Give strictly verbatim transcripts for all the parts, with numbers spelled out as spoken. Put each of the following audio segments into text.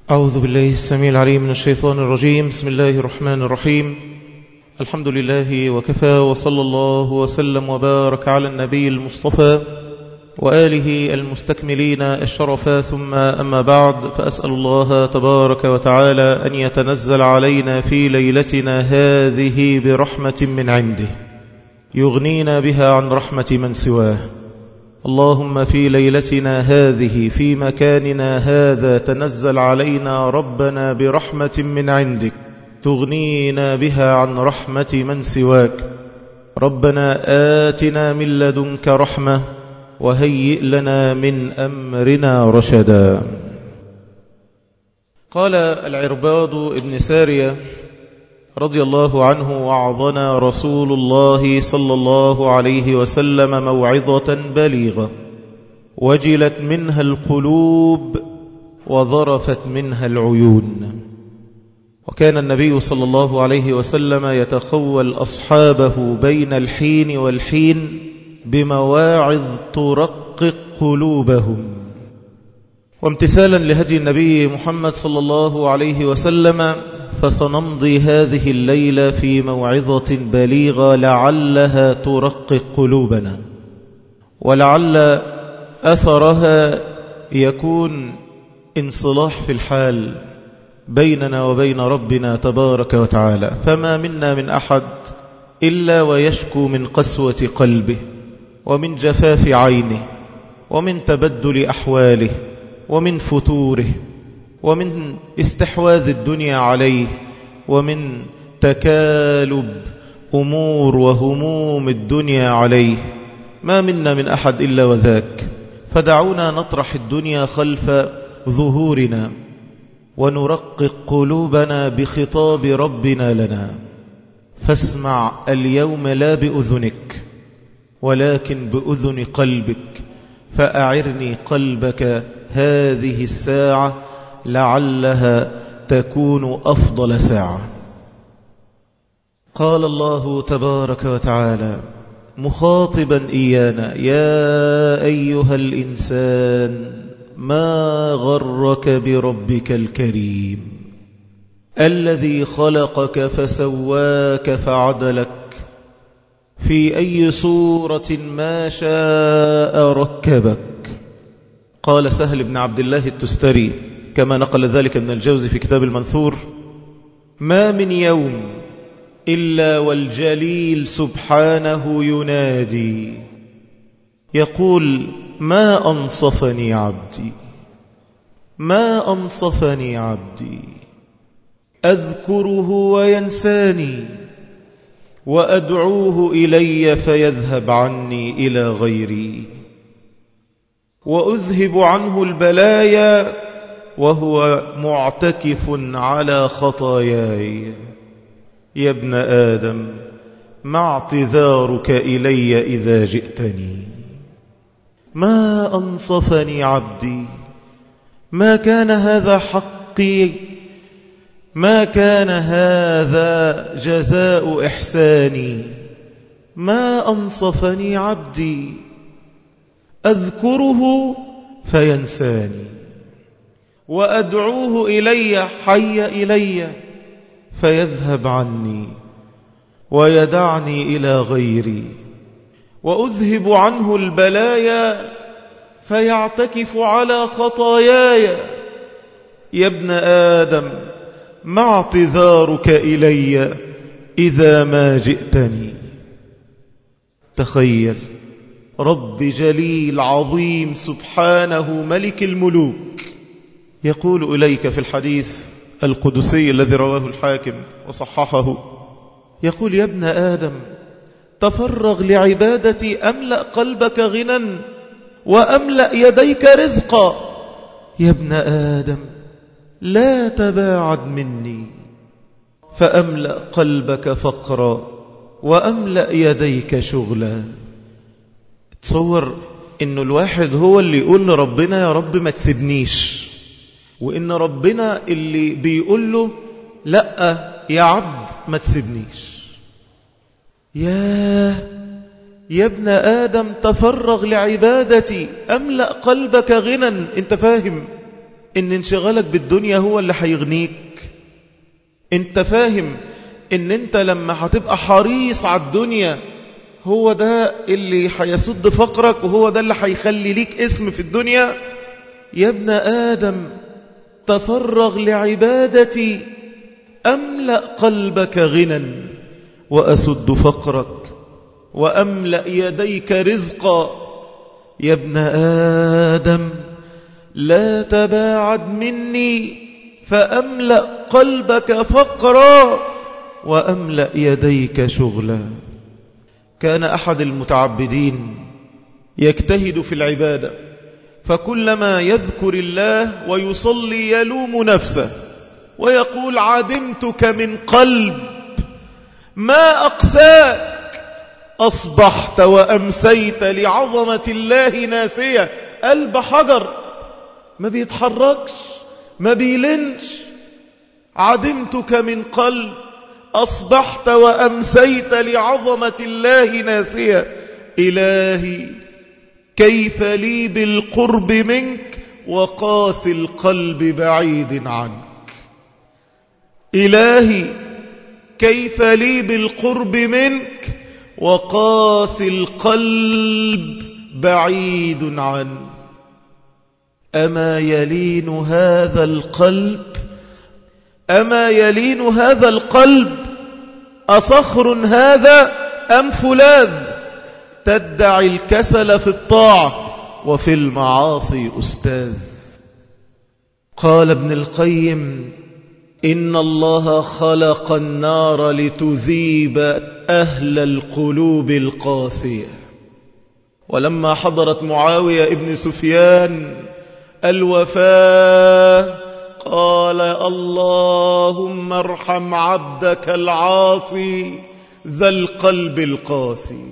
أعوذ بالله السميع العليم من الشيطان الرجيم. بسم الله الرحمن الرحيم. الحمد لله وكفى، وصلى الله وسلم وبارك على النبي المصطفى وآله المستكملين الشرفا، ثم أما بعد، فأسأل الله تبارك وتعالى أن يتنزل علينا في ليلتنا هذه برحمة من عنده يغنينا بها عن رحمة من سواه. اللهم في ليلتنا هذه في مكاننا هذا تنزل علينا ربنا برحمة من عندك تغنينا بها عن رحمة من سواك. ربنا آتنا من لدنك رحمة وهيئ لنا من أمرنا رشدا. قال العرباض ابن سارية رضي الله عنه: وعظنا رسول الله صلى الله عليه وسلم موعظة بليغة وجلت منها القلوب وظرفت منها العيون. وكان النبي صلى الله عليه وسلم يتخول أصحابه بين الحين والحين بمواعظ ترقق قلوبهم. وامتثالا لهدي النبي محمد صلى الله عليه وسلم، فسنمضي هذه الليلة في موعظة بليغة لعلها ترقق قلوبنا، ولعل أثرها يكون انصلاح في الحال بيننا وبين ربنا تبارك وتعالى. فما منا من أحد إلا ويشكو من قسوة قلبه ومن جفاف عينه ومن تبدل أحواله ومن فتوره ومن استحواذ الدنيا عليه ومن تكالب أمور وهموم الدنيا عليه. ما منا من أحد إلا وذاك. فدعونا نطرح الدنيا خلف ظهورنا ونرقق قلوبنا بخطاب ربنا لنا. فاسمع اليوم لا بأذنك ولكن بأذن قلبك، فأعرني قلبك هذه الساعة لعلها تكون أفضل ساعة. قال الله تبارك وتعالى مخاطبا إيانا: يا أيها الإنسان ما غرك بربك الكريم الذي خلقك فسواك فعدلك في أي صورة ما شاء ركبك. قال سهل بن عبد الله التستري كما نقل ذلك ابن الجوزي في كتاب المنثور: ما من يوم إلا والجليل سبحانه ينادي يقول: ما أنصفني عبدي، ما أنصفني عبدي، أذكره وينساني وأدعوه إلي فيذهب عني إلى غيري، وأذهب عنه البلايا وهو معتكف على خطاياي. يا ابن آدم ما اعتذارك إلي إذا جئتني. ما أنصفني عبدي، ما كان هذا حقي، ما كان هذا جزاء إحساني. ما أنصفني عبدي، أذكره فينساني وأدعوه إلي حي إلي فيذهب عني ويدعني إلى غيري، وأذهب عنه البلايا فيعتكف على خطاياي. يا ابن آدم ما اعتذارك إلي إذا ما جئتني. تخيل رب جليل عظيم سبحانه ملك الملوك يقول إليك في الحديث القدسي الذي رواه الحاكم وصححه، يقول: يا ابن آدم تفرغ لعبادتي أملأ قلبك غنى وأملأ يديك رزقا. يا ابن آدم لا تباعد مني فأملأ قلبك فقرا وأملأ يديك شغلا. تصور إنه الواحد هو اللي يقول لربنا: يا رب ما تسيبنيش، وإن ربنا اللي بيقول له: لا يا عبد ما تسيبنيش. يا يا ابن آدم تفرغ لعبادتي أملأ قلبك غنى. انت فاهم ان انشغالك بالدنيا هو اللي هيغنيك؟ انت فاهم ان انت لما هتبقى حريص على الدنيا هو ده اللي هيسد فقرك، وهو ده اللي هيخلي ليك اسم في الدنيا؟ يا ابن آدم تفرغ لعبادتي أملأ قلبك غنى وأسد فقرك وأملأ يديك رزقا. يا ابن آدم لا تباعد مني فأملأ قلبك فقرا وأملأ يديك شغلا. كان أحد المتعبدين يجتهد في العبادة، فكلما يذكر الله ويصلي يلوم نفسه ويقول عدمتك من قلب، ما أقساك، أصبحت وأمسيت لعظمة الله ناسية. قلب حجر ما بيتحركش ما بيلنش. عدمتك من قلب، أصبحت وأمسيت لعظمة الله ناسية. إلهي كيف لي بالقرب منك وقاسي القلب بعيد عنك. إلهي كيف لي بالقرب منك وقاسي القلب بعيد عنك. أما يلين هذا القلب أما يلين هذا القلب أصخر هذا أم فولاذ؟ تدعي الكسل في الطاعة وفي المعاصي أستاذ. قال ابن القيم إن الله خلق النار لتذيب أهل القلوب القاسية. ولما حضرت معاوية ابن سفيان الوفاة قال اللهم ارحم عبدك العاصي ذا القلب القاسي.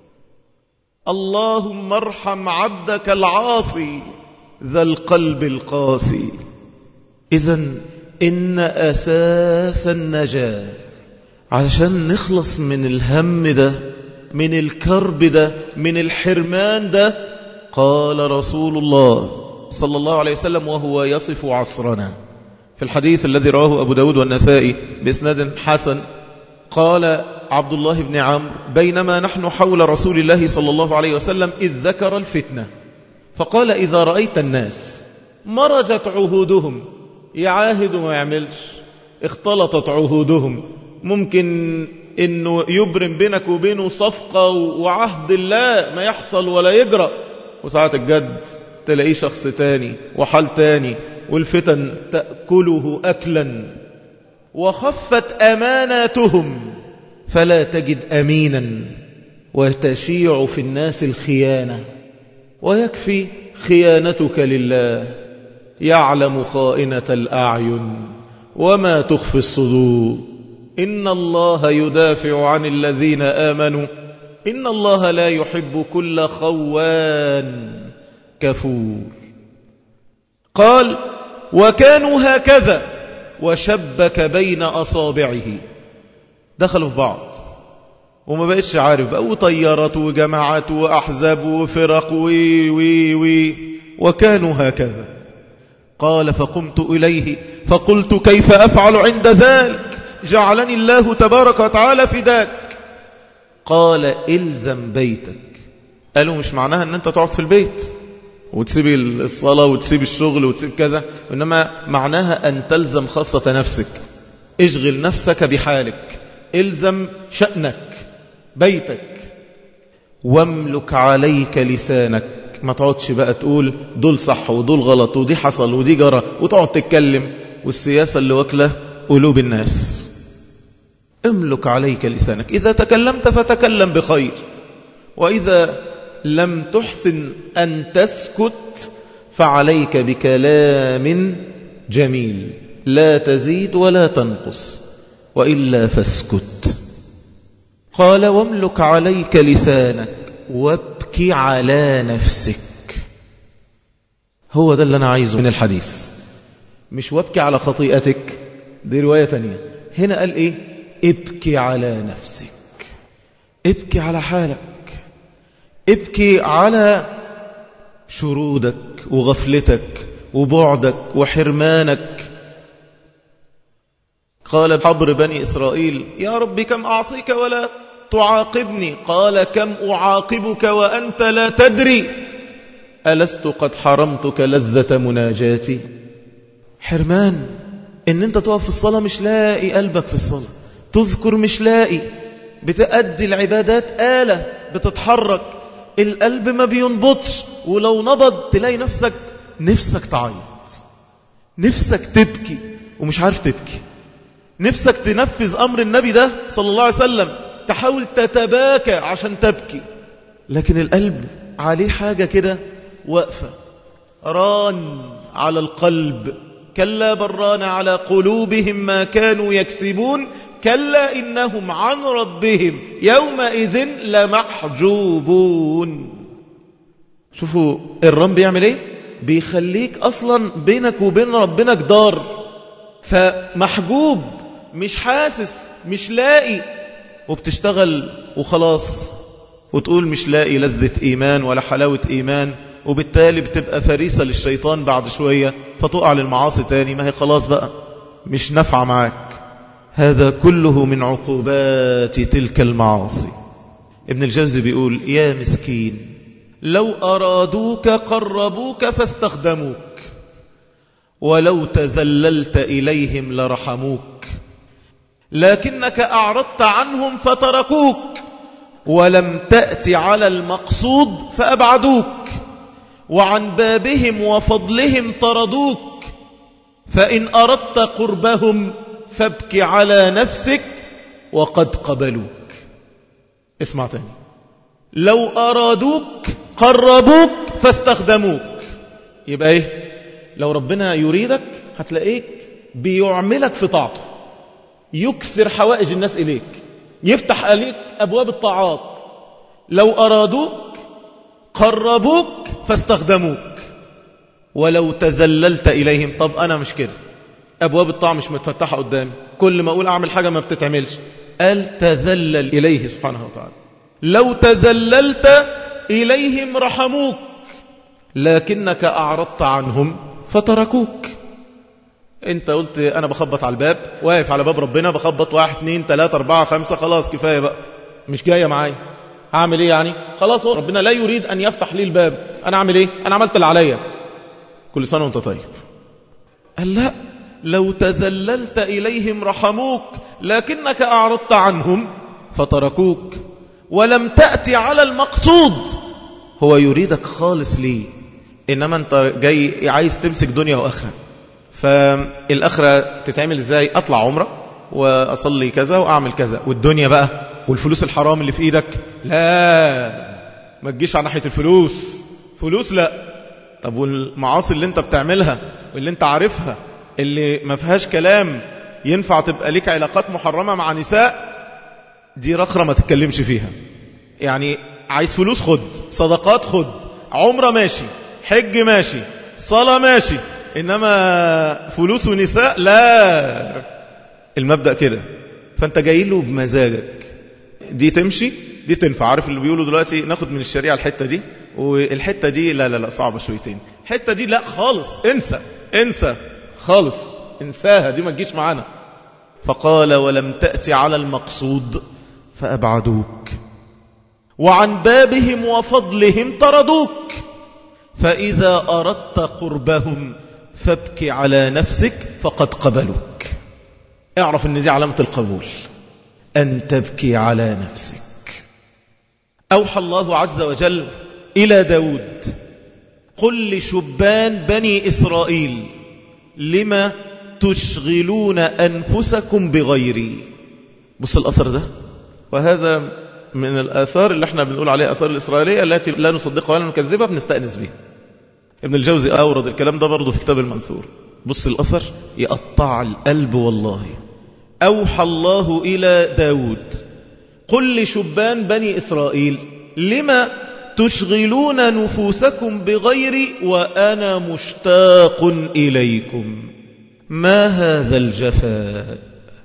اللهم ارحم عبدك العاصي ذا القلب القاسي. إذن إن أساس النجاة علشان نخلص من الهم ده، من الكرب ده، من الحرمان ده، قال رسول الله صلى الله عليه وسلم وهو يصف عصرنا في الحديث الذي رواه أبو داود والنسائي بإسناد حسن، قال عبد الله بن عمرو بينما نحن حول رسول الله صلى الله عليه وسلم إذ ذكر الفتنة فقال إذا رأيت الناس مرجت عهودهم، يعاهد وما يعملش، اختلطت عهودهم، ممكن إنه يبرم بينك وبينه صفقة وعهد الله ما يحصل ولا يجرى، وساعة الجد تلاقيه شخص تاني وحال تاني، والفتن تأكله أكلا. وخفت أماناتهم فلا تجد أمينا، وتشيع في الناس الخيانة، ويكفي خيانتك لله، يعلم خائنة الأعين وما تخفي الصدور. إن الله يدافع عن الذين آمنوا إن الله لا يحب كل خوان كفور. قال وكانوا هكذا وشبك بين أصابعه، دخلوا في بعض وما بقتش عارف بقى، وطيارات وجماعات وأحزاب وفرق وي وي وي وكانوا هكذا. قال فقمت إليه فقلت كيف أفعل عند ذلك؟ جعلني الله تبارك وتعالى فداك. قال إلزم بيتك. قالوا مش معناها أن أنت تقعد في البيت وتسيب الصلاة وتسيب الشغل وتسيب كذا، إنما معناها أن تلزم خاصة نفسك، اشغل نفسك بحالك، إلزم شأنك بيتك. واملك عليك لسانك، ما تقعدش بقى تقول دول صح ودول غلط ودي حصل ودي جرى وتقعد تتكلم، والسياسة اللي واكلة قلوب الناس. املك عليك لسانك، إذا تكلمت فتكلم بخير، وإذا لم تحسن أن تسكت فعليك بكلام جميل لا تزيد ولا تنقص، وإلا فاسكت. قال واملك عليك لسانك وابكي على نفسك. هو ده اللي أنا عايزه من الحديث، مش وابكي على خطيئتك، دي رواية تانية. هنا قال إيه؟ ابكي على نفسك، ابكي على حالك، ابكي على شرودك وغفلتك وبعدك وحرمانك. قال حبر بني إسرائيل يا رب كم أعصيك ولا تعاقبني؟ قال كم أعاقبك وأنت لا تدري ألست قد حرمتك لذة مناجاتي؟ حرمان إن أنت تقف في الصلاة مش لاقي قلبك في الصلاة، تذكر مش لاقي، بتأدي العبادات آلة بتتحرك، القلب ما بينبضش، ولو نبض تلاقي نفسك نفسك تعيط، نفسك تبكي ومش عارف تبكي، نفسك تنفذ أمر النبي ده صلى الله عليه وسلم، تحاول تتباكى عشان تبكي، لكن القلب عليه حاجة كده واقفة، ران على القلب، كلا بران على قلوبهم ما كانوا يكسبون كلا إنهم عن ربهم يومئذ لمحجوبون. شوفوا الران بيعمل ايه؟ بيخليك أصلا بينك وبين ربنا جدار، فمحجوب، مش حاسس، مش لاقي، وبتشتغل وخلاص، وتقول مش لاقي لذة إيمان ولا حلاوة إيمان، وبالتالي بتبقى فريسة للشيطان بعد شوية، فتقع للمعاصي تاني، ما هي خلاص بقى مش نافعة معاك. هذا كله من عقوبات تلك المعاصي. ابن الجوزي بيقول يا مسكين لو أرادوك قربوك فاستخدموك، ولو تذللت إليهم لرحموك، لكنك أعرضت عنهم فتركوك، ولم تأتي على المقصود فأبعدوك، وعن بابهم وفضلهم طردوك، فإن أردت قربهم فابك على نفسك وقد قبلوك. اسمع تاني، لو أرادوك قربوك فاستخدموك، يبقى ايه؟ لو ربنا يريدك هتلاقيك بيعملك في طاعته، يكثر حوائج الناس إليك، يفتح عليك أبواب الطاعات. لو أرادوك قربوك فاستخدموك، ولو تذللت إليهم. طب أنا مش كده، أبواب الطاعة مش متفتحة قدامي، كل ما أقول أعمل حاجة ما بتتعملش. قال تذلل إليه سبحانه وتعالى، لو تذللت إليهم رحموك، لكنك أعرضت عنهم فتركوك. انت قلت انا بخبط على الباب، واقف على باب ربنا بخبط، واحد اتنين تلاتة اربعة خمسة، خلاص كفاية بقى، مش جاية معايا، هعمل ايه يعني؟ خلاص هو ربنا لا يريد ان يفتح لي الباب، انا اعمل ايه؟ انا عملت اللي عليا، كل سنة وانت طيب. قال لا، لو تذللت اليهم رحموك، لكنك اعرضت عنهم فتركوك، ولم تأتي على المقصود. هو يريدك خالص ليه، انما انت جاي عايز تمسك دنيا واخره. فالآخرة تتعمل ازاي؟ اطلع عمره واصلي كذا واعمل كذا، والدنيا بقى والفلوس الحرام اللي في ايدك، لا ما تجيش على ناحية الفلوس، فلوس لا. طب والمعاصي اللي انت بتعملها واللي انت عارفها اللي ما فيهاش كلام ينفع تبقى لك علاقات محرمة مع نساء، دي رخرة ما تتكلمش فيها. يعني عايز فلوس خد، صدقات خد، عمره ماشي، حج ماشي، صلاة ماشي، إنما فلوس ونساء لا. المبدأ كده، فأنت جاي له بمزاجك، دي تمشي دي تنفع. عارف اللي بيقولوا دلوقتي ناخد من الشريعة الحتة دي، والحتة دي لا لا لا صعبة شويتين، الحتة دي لا خالص، انسى انسى خالص، انساها، دي ما تجيش معانا. فقال ولم تأتي على المقصود فأبعدوك، وعن بابهم وفضلهم طردوك، فإذا أردت قربهم فابكي على نفسك فقد قبلوك. اعرف ان دي علامة القبول، أن تبكي على نفسك. أوحى الله عز وجل إلى داود قل لشبان بني إسرائيل لما تشغلون أنفسكم بغيري. بص الأثر ده، وهذا من الآثار اللي احنا بنقول عليها آثار الإسرائيلية التي لا نصدقها ولا نكذبها، بنستأنس بها. ابن الجوزي أورد الكلام ده برضه في كتاب المنثور. بص الأثر يقطع القلب والله. أوحى الله إلى داود قل لشبان بني إسرائيل لما تشغلون نفوسكم بغيري وأنا مشتاق إليكم، ما هذا الجفاء؟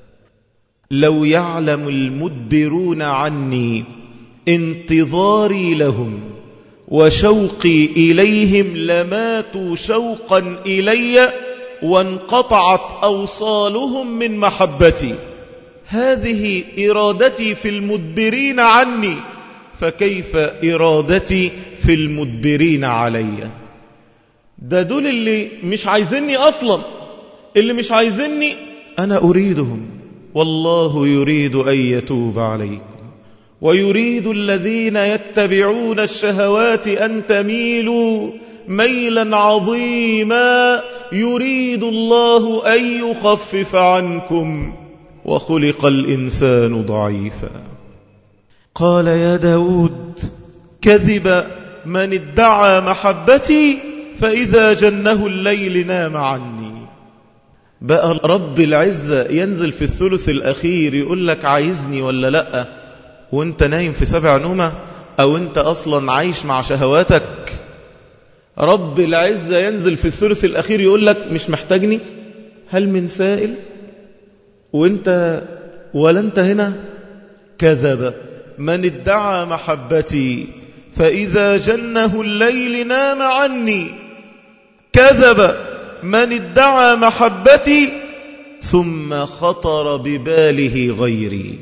لو يعلم المدبرون عني انتظاري لهم وشوقي إليهم لماتوا شوقا إلي وانقطعت أوصالهم من محبتي. هذه إرادتي في المدبرين عني، فكيف إرادتي في المدبرين علي؟ ده دول اللي مش عايزيني أصلا، اللي مش عايزيني أنا أريدهم، والله يريد أن يتوب عليكم ويريد الذين يتبعون الشهوات أن تميلوا ميلا عظيما يريد الله أن يخفف عنكم وخلق الإنسان ضعيفا. قال يا داود كذب من ادعى محبتي فإذا جنه الليل نام عني. بقى رب العزة ينزل في الثلث الأخير يقول لك عايزني ولا لأ وانت نايم في سبع نومة، أو انت أصلا عايش مع شهواتك. رب العزة ينزل في الثلث الأخير يقول لك مش محتاجني، هل من سائل؟ وانت ولا انت هنا. كذب من ادعى محبتي فإذا جنه الليل نام عني. كذب من ادعى محبتي ثم خطر بباله غيري.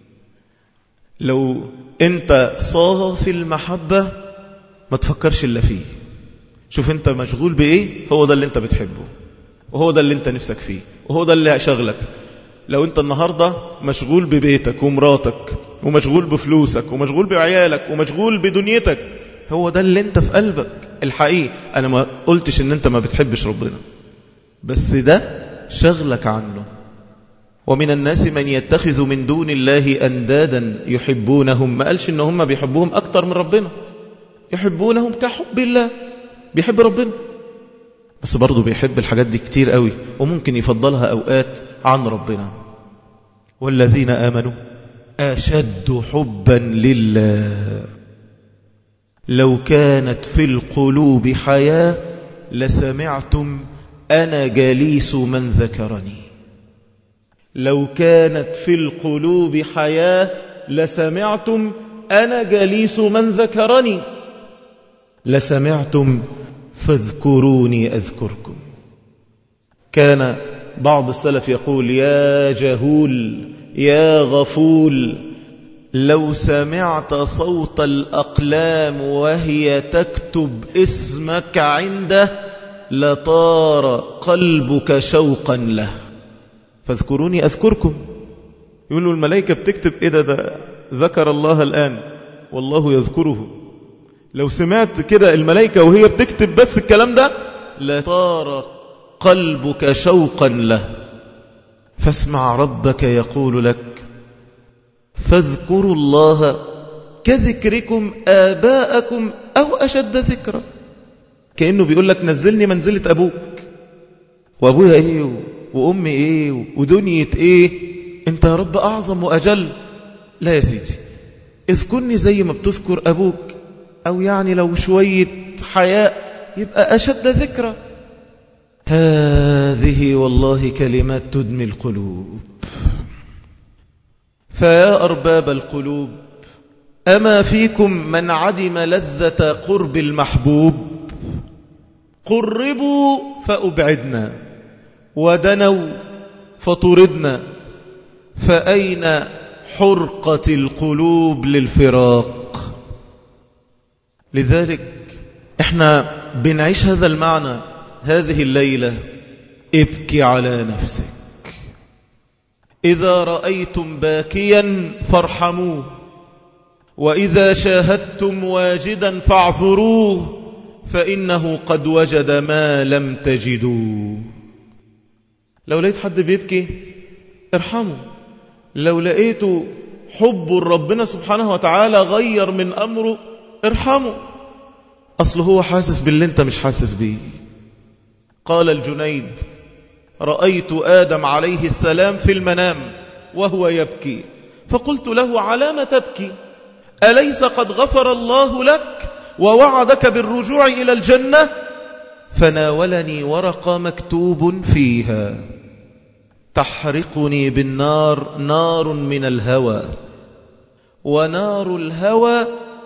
لو انت صافي المحبة ما تفكرش إلا فيه. شوف انت مشغول بإيه، هو ده اللي انت بتحبه، وهو ده اللي انت نفسك فيه، وهو ده اللي شغلك. لو انت النهاردة مشغول ببيتك ومراتك ومشغول بفلوسك ومشغول بعيالك ومشغول بدنيتك، هو ده اللي انت في قلبك الحقيقي. انا ما قلتش ان انت ما بتحبش ربنا، بس ده شغلك عنه. ومن الناس من يتخذ من دون الله أندادا يحبونهم، ما قالش ان هم بيحبوهم اكتر من ربنا، يحبونهم كحب الله، بيحب ربنا بس برضو بيحب الحاجات دي كتير قوي، وممكن يفضلها أوقات عن ربنا. والذين آمنوا أشد حبا لله لو كانت في القلوب حياة لسمعتم أنا جليس من ذكرني. لو كانت في القلوب حياة لسمعتم أنا جليس من ذكرني، لسمعتم فاذكروني أذكركم. كان بعض السلف يقول يا جهول يا غفول لو سمعت صوت الأقلام وهي تكتب اسمك عنده لطار قلبك شوقا له. فاذكروني أذكركم. يقولوا الملائكة بتكتب إيه ده, ده ذكر الله الآن والله يذكره. لو سمعت كده الملائكة وهي بتكتب بس الكلام ده لطار قلبك شوقا له. فاسمع ربك يقول لك فاذكروا الله كذكركم آباءكم أو أشد ذكرا. كأنه بيقول لك نزلني منزلة أبوك، وأبويا إيه وأمي إيه ودنيا إيه، أنت يا رب أعظم وأجل. لا يا سيدي، اذكرني زي ما بتذكر أبوك، أو يعني لو شوية حياء يبقى أشد ذكرى. هذه والله كلمات تدمي القلوب. فيا أرباب القلوب أما فيكم من عدم لذة قرب المحبوب؟ قربوا فأبعدنا ودنوا فطردنا، فأين حرقة القلوب للفراق؟ لذلك احنا بنعيش هذا المعنى هذه الليلة. ابكي على نفسك. إذا رأيتم باكيا فارحموه، وإذا شاهدتم واجدا فاعذروه، فإنه قد وجد ما لم تجدوا. لو لقيت حد بيبكي ارحمه. لو لقيته حب ربنا سبحانه وتعالى غير من أمره ارحمه. أصله هو حاسس باللي انت مش حاسس بيه. قال الجنيد رأيت آدم عليه السلام في المنام وهو يبكي، فقلت له على ما تبكي؟ أليس قد غفر الله لك ووعدك بالرجوع إلى الجنة؟ فناولني ورقة مكتوب فيها تحرقني بالنار نار من الهوى، ونار الهوى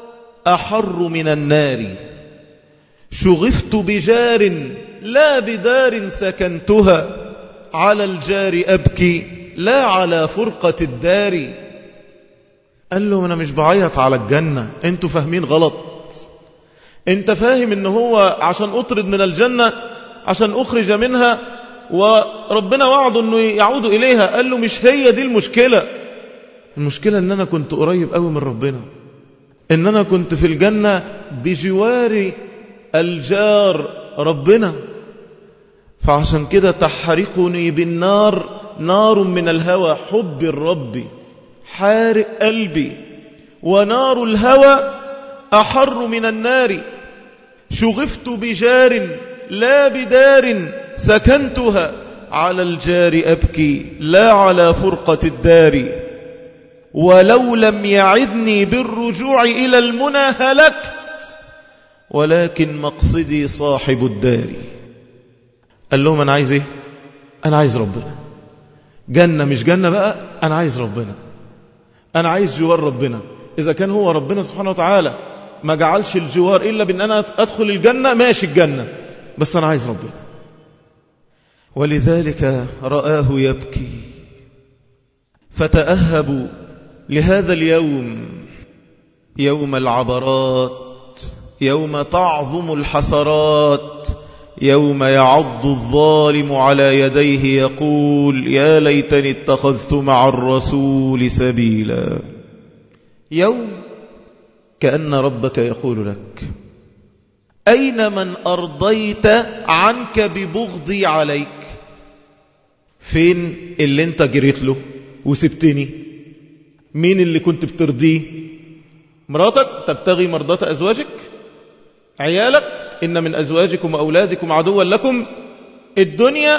أحر من النار شغفت بجار لا بدار سكنتها على الجار أبكي لا على فرقة الدار. قال له أنا مش بعيط على الجنة، أنتوا فاهمين غلط. أنت فاهم إن هو عشان أطرد من الجنة عشان أخرج منها وربنا وعده أنه يعود إليها. قال له مش هي دي المشكلة. المشكلة أن أنا كنت قريب قوي من ربنا، أن أنا كنت في الجنة بجوار الجار ربنا، فعشان كده تحرقني بالنار نار من الهوى حب الرب حارق قلبي، ونار الهوى أحر من النار شغفت بجار لا بدار سكنتها على الجار أبكي لا على فرقة الدار. ولو لم يعدني بالرجوع إلى المنى هلكت ولكن مقصدي صاحب الدار. قال لهم أنا عايز إيه؟ أنا عايز ربنا. جنة مش جنة بقى، أنا عايز ربنا، أنا عايز جوار ربنا. إذا كان هو ربنا سبحانه وتعالى ما جعلش الجوار إلا بأن أنا أدخل الجنة، ماشي الجنة، بس أنا عايز ربنا. ولذلك رآه يبكي فتأهبوا لهذا اليوم، يوم العبرات، يوم تعظم الحسرات، يوم يعض الظالم على يديه يقول يا ليتني اتخذت مع الرسول سبيلا. يوم كأن ربك يقول لك أين من أرضيت عنك ببغضي عليك؟ فين اللي انت جريت له وسبتني؟ مين اللي كنت بترضيه؟ مراتك تبتغي مرضات أزواجك، عيالك إن من أزواجكم وأولادكم عدوا لكم، الدنيا.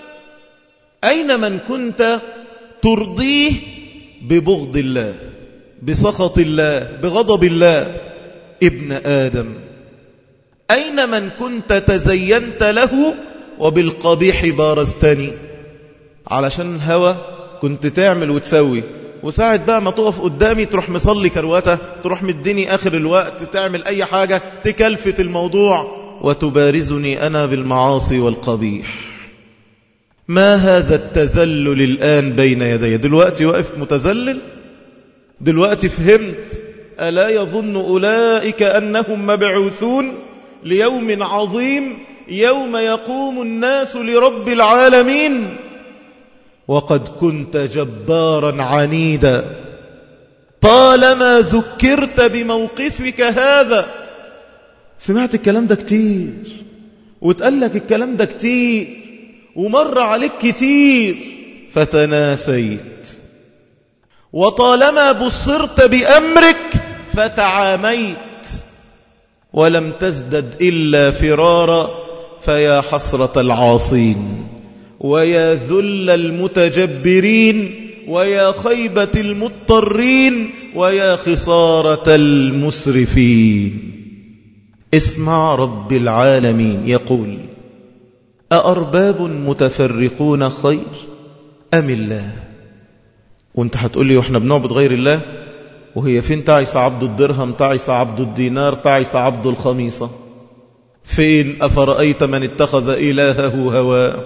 أين من كنت ترضيه ببغض الله، بسخط الله، بغضب الله؟ ابن آدم. أين من كنت تزينت له وبالقبيح بارزتني؟ علشان هوى كنت تعمل وتسوي، وساعد بقى ما تقف قدامي تروح مصلي كروته، تروح مديني آخر الوقت، تعمل أي حاجة تكلفت الموضوع وتبارزني أنا بالمعاصي والقبيح. ما هذا التذلل الآن بين يدي؟ دلوقتي واقف متذلل؟ دلوقتي فهمت؟ ألا يظن أولئك أنهم مبعوثون ليوم عظيم يوم يقوم الناس لرب العالمين؟ وقد كنت جبارا عنيدا، طالما ذكرت بموقفك هذا. سمعت الكلام ده كتير، وتقال لك الكلام ده كتير، ومر عليك كتير، فتناسيت. وطالما بصرت بأمرك فتعاميت، ولم تزدد إلا فرارا. فيا حسرة العاصين، ويا ذل المتجبرين، ويا خيبة المضطرين، ويا خسارة المسرفين. اسمع رب العالمين يقول أأرباب متفرقون خير أم الله؟ وانت هتقول لي واحنا بنعبد غير الله؟ وهي فين تعيس عبد الدرهم، تعيس عبد الدينار، تعيس عبد الخميصة؟ فين أفرأيت من اتخذ إلهه هواه؟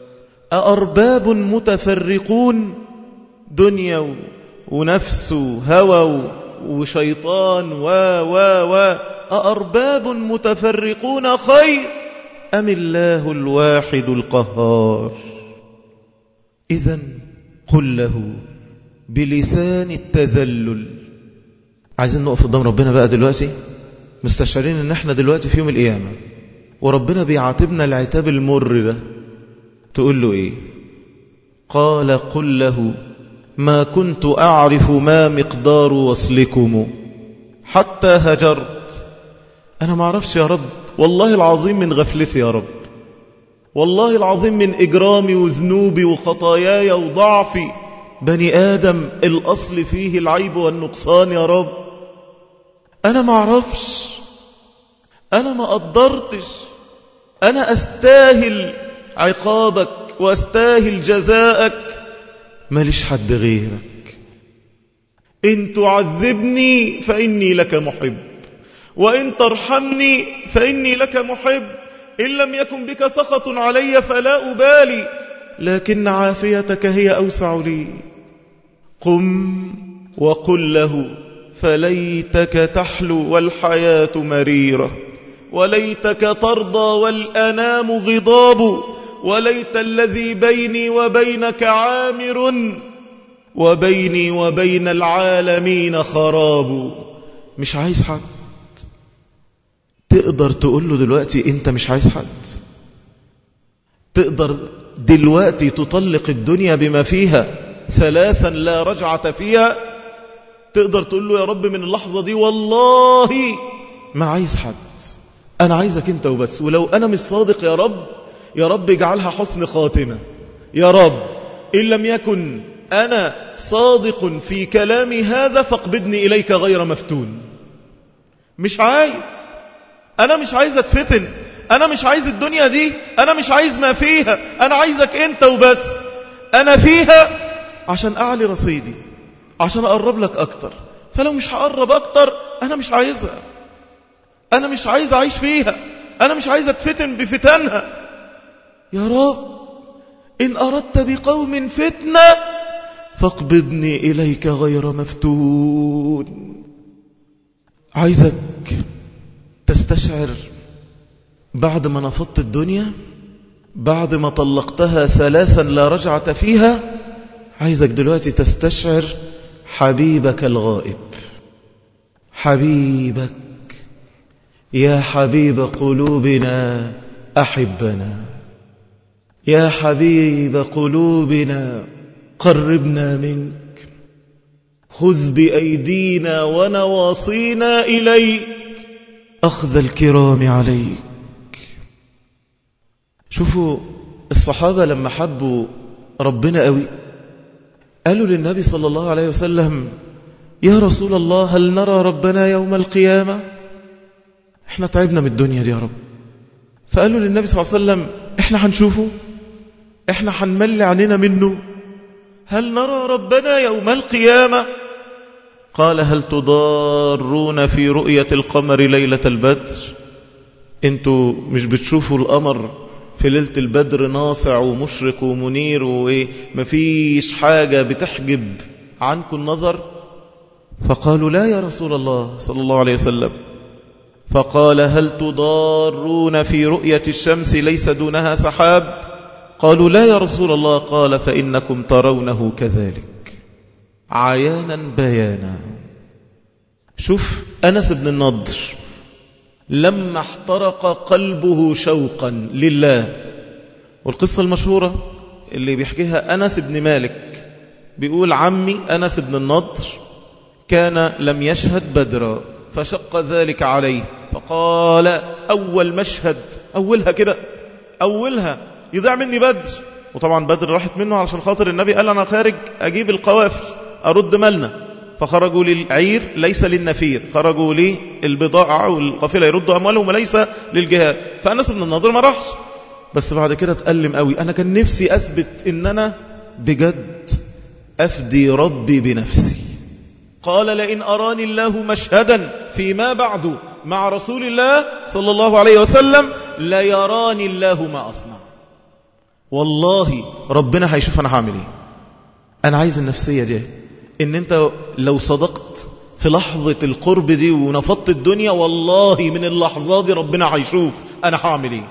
أأرباب متفرقون، دنيا ونفس هوى وشيطان و و و أأرباب متفرقون خير أم الله الواحد القهار؟ إذن قل له بلسان التذلل. عايزين نقف قدام ربنا بقى دلوقتي مستشعرين ان احنا دلوقتي في يوم القيامة، وربنا بيعاتبنا العتاب المر ده. تقول له ايه؟ قال قل له ما كنت أعرف ما مقدار وصلكم حتى هجرت. أنا ما أعرفش يا رب، والله العظيم من غفلتي يا رب، والله العظيم من إجرامي وذنوبي وخطاياي وضعفي. بني آدم الأصل فيه العيب والنقصان يا رب. أنا ما أعرفش، أنا ما قدرتش، أنا أستاهل عقابك واستاهل جزاءك، ماليش حد غيرك. إن تعذبني فإني لك محب، وإن ترحمني فإني لك محب، إن لم يكن بك سخط علي فلا أبالي، لكن عافيتك هي أوسع لي. قم وقل له فليتك تحلو والحياة مريرة، وليتك ترضى والأنام غضاب، وليت الذي بيني وبينك عامر، وبيني وبين العالمين خراب. مش عايز حد. تقدر تقول له دلوقتي انت مش عايز حد؟ تقدر دلوقتي تطلق الدنيا بما فيها ثلاثا لا رجعة فيها؟ تقدر تقول له يا رب من اللحظة دي والله ما عايز حد، أنا عايزك أنت وبس، ولو أنا مش صادق يا رب، يا رب اجعلها حسن خاتمة، يا رب إن لم يكن أنا صادق في كلامي هذا فاقبضني إليك غير مفتون. مش عايز، أنا مش عايز أتفتن، أنا مش عايز الدنيا دي، أنا مش عايز ما فيها، أنا عايزك أنت وبس. أنا فيها عشان أعلي رصيدي، عشان أقرب لك أكتر، فلو مش هقرب أكتر أنا مش عايزها، أنا مش عايز أعيش فيها، أنا مش عايز أتفتن بفتنها. يا رب إن أردت بقوم فتنة فاقبضني إليك غير مفتون. عايزك تستشعر بعد ما نفضت الدنيا، بعد ما طلقتها ثلاثا لا رجعة فيها، عايزك دلوقتي تستشعر حبيبك الغائب. حبيبك يا حبيب قلوبنا أحبنا، يا حبيب قلوبنا قربنا منك، خذ بأيدينا ونواصينا إليك، أخذ الكرام عليك. شوفوا الصحابة لما حبوا ربنا قوي قالوا للنبي صلى الله عليه وسلم يا رسول الله هل نرى ربنا يوم القيامة؟ احنا تعبنا من الدنيا دي يا رب. فقالوا للنبي صلى الله عليه وسلم احنا هنشوفه، احنا هنملي عننا منه، هل نرى ربنا يوم القيامة؟ قال هل تضارون في رؤية القمر ليلة البدر؟ انتوا مش بتشوفوا القمر في ليلة البدر ناصع ومشرق ومنير ومفيش حاجة بتحجب عنكم النظر؟ فقالوا لا يا رسول الله صلى الله عليه وسلم. فقال هل تضارون في رؤية الشمس ليس دونها سحاب؟ قالوا لا يا رسول الله. قال فإنكم ترونه كذلك عيانا بيانا. شوف أنس بن النضر لما احترق قلبه شوقا لله، والقصة المشهورة اللي بيحكيها أنس بن مالك بيقول عمي أنس بن النضر كان لم يشهد بدرا فشق ذلك عليه، فقال أول مشهد أولها كده أولها يضيع مني بدر، وطبعا بدر راحت منه علشان خاطر النبي قال أنا خارج أجيب القوافل أرد مالنا، فخرجوا للعير ليس للنفير، خرجوا للبضاعة والقافلة يردوا أموالهم وليس للجهاد. فأنس بن النضر ما راحش، بس بعد كده اتألم قوي، أنا كان نفسي أثبت إن أنا بجد أفدي ربي بنفسي. قال لئن أراني الله مشهدا فيما بعد مع رسول الله صلى الله عليه وسلم ليراني الله ما أصنع. والله ربنا هيشوف أنا هعمل إيه. أنا عايز النفسية دي، إن أنت لو صدقت في لحظة القرب دي ونفضت الدنيا، والله من اللحظات دي ربنا هيشوف أنا هعمل إيه.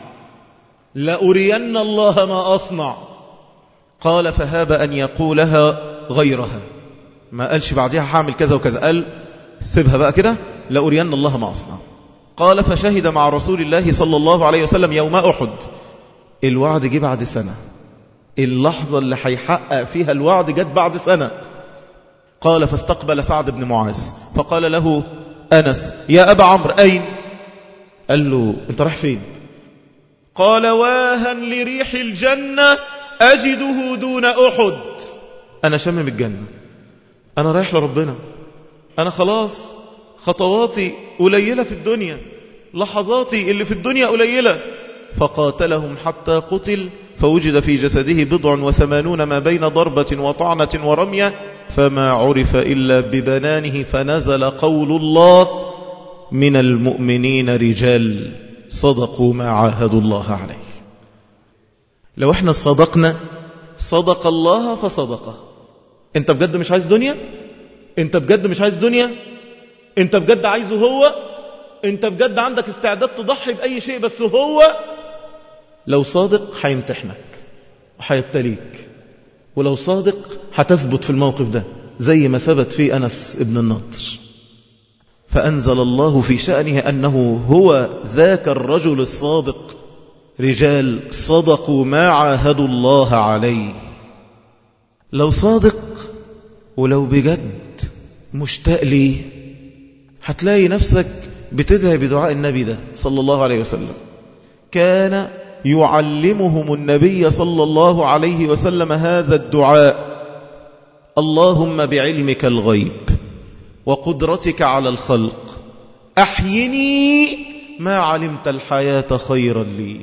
لأرين الله ما أصنع. قال فهاب أن يقولها غيرها، ما قالش بعدها هعمل كذا وكذا، قال سيبها بقى كده لأرين الله ما أصنع. قال فشهد مع رسول الله صلى الله عليه وسلم يوم أحد. الوعد جه بعد سنة، اللحظة اللي هيحقق فيها الوعد جت بعد سنة. قال فاستقبل سعد بن معاذ فقال له أنس يا أبا عمرو أين؟ قال له أنت رايح فين؟ قال واها لريح الجنة أجده دون أحد. أنا شمم الجنة، أنا رايح لربنا، أنا خلاص خطواتي قليلة في الدنيا، لحظاتي اللي في الدنيا قليلة. فقاتلهم حتى قتل، فوجد في جسده بضع وثمانون ما بين ضربة وطعنة ورمية، فما عرف إلا ببنانه، فنزل قول الله من المؤمنين رجال صدقوا ما عاهدوا الله عليه. لو احنا صدقنا صدق الله فصدقه. انت بجد مش عايز دنيا؟ انت بجد مش عايز دنيا؟ انت بجد عايزه هو؟ انت بجد عندك استعداد تضحي بأي شيء بس هو؟ لو صادق هيمتحنك وهيبتليك، ولو صادق هتثبت في الموقف ده زي ما ثبت فيه أنس ابن النضر. فأنزل الله في شأنه أنه هو ذاك الرجل الصادق، رجال صدقوا ما عاهدوا الله عليه. لو صادق ولو بجد مشتاق ليه هتلاقي نفسك بتدعي بدعاء النبي ده صلى الله عليه وسلم. كان يعلمهم النبي صلى الله عليه وسلم هذا الدعاء: اللهم بعلمك الغيب وقدرتك على الخلق أحيني ما علمت الحياة خيرا لي،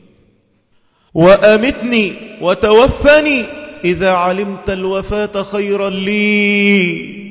وأمتني وتوفني إذا علمت الوفاة خيرا لي.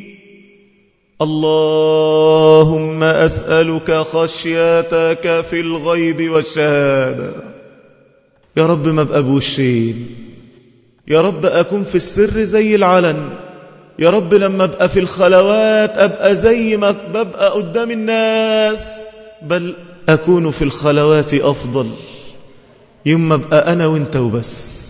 اللهم أسألك خشيتك في الغيب والشهادة. يا رب ما أبقى بوشين، يا رب أكون في السر زي العلن، يا رب لما أبقى في الخلوات أبقى زي ما ببقى قدام الناس، بل أكون في الخلوات أفضل يوم أبقى أنا وإنت وبس.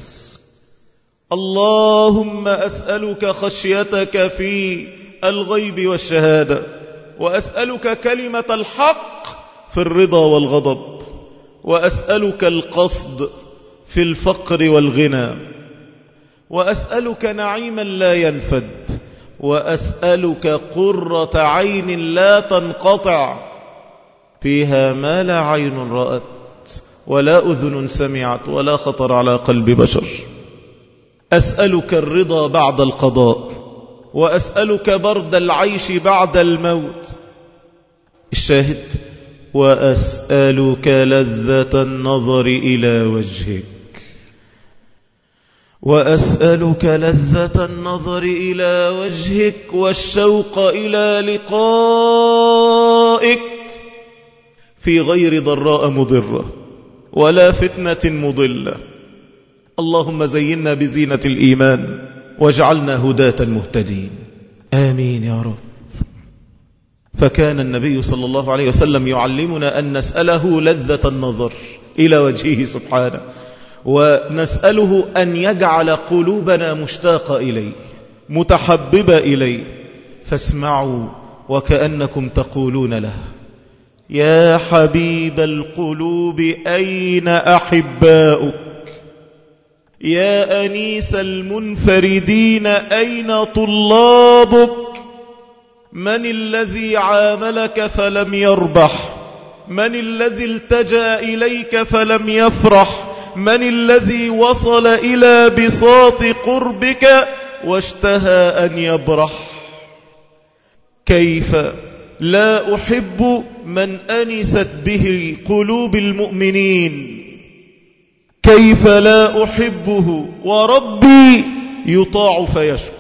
اللهم أسألك خشيتك في الغيب والشهادة، وأسألك كلمة الحق في الرضا والغضب، وأسألك القصد في الفقر والغنى، وأسألك نعيما لا ينفد، وأسألك قرة عين لا تنقطع فيها ما لا عين رأت ولا أذن سمعت ولا خطر على قلب بشر. أسألك الرضا بعد القضاء، وأسألك برد العيش بعد الموت. الشاهد: وأسألك لذة النظر إلى وجهك، وأسألك لذة النظر إلى وجهك والشوق إلى لقائك في غير ضراء مضرة ولا فتنة مضلة. اللهم زينا بزينة الإيمان واجعلنا هداة مهتدين، آمين يا رب. فكان النبي صلى الله عليه وسلم يعلمنا أن نسأله لذة النظر إلى وجهه سبحانه، ونسأله أن يجعل قلوبنا مشتاقة إليه متحببة إليه. فاسمعوا وكأنكم تقولون له: يا حبيب القلوب أين أحباؤك؟ يا أنيس المنفردين أين طلابك؟ من الذي عاملك فلم يربح؟ من الذي التجأ إليك فلم يفرح؟ من الذي وصل إلى بساط قربك واشتهى أن يبرح؟ كيف لا أحب من أنست به قلوب المؤمنين؟ كيف لا أحبه وربي يطاع فيشكر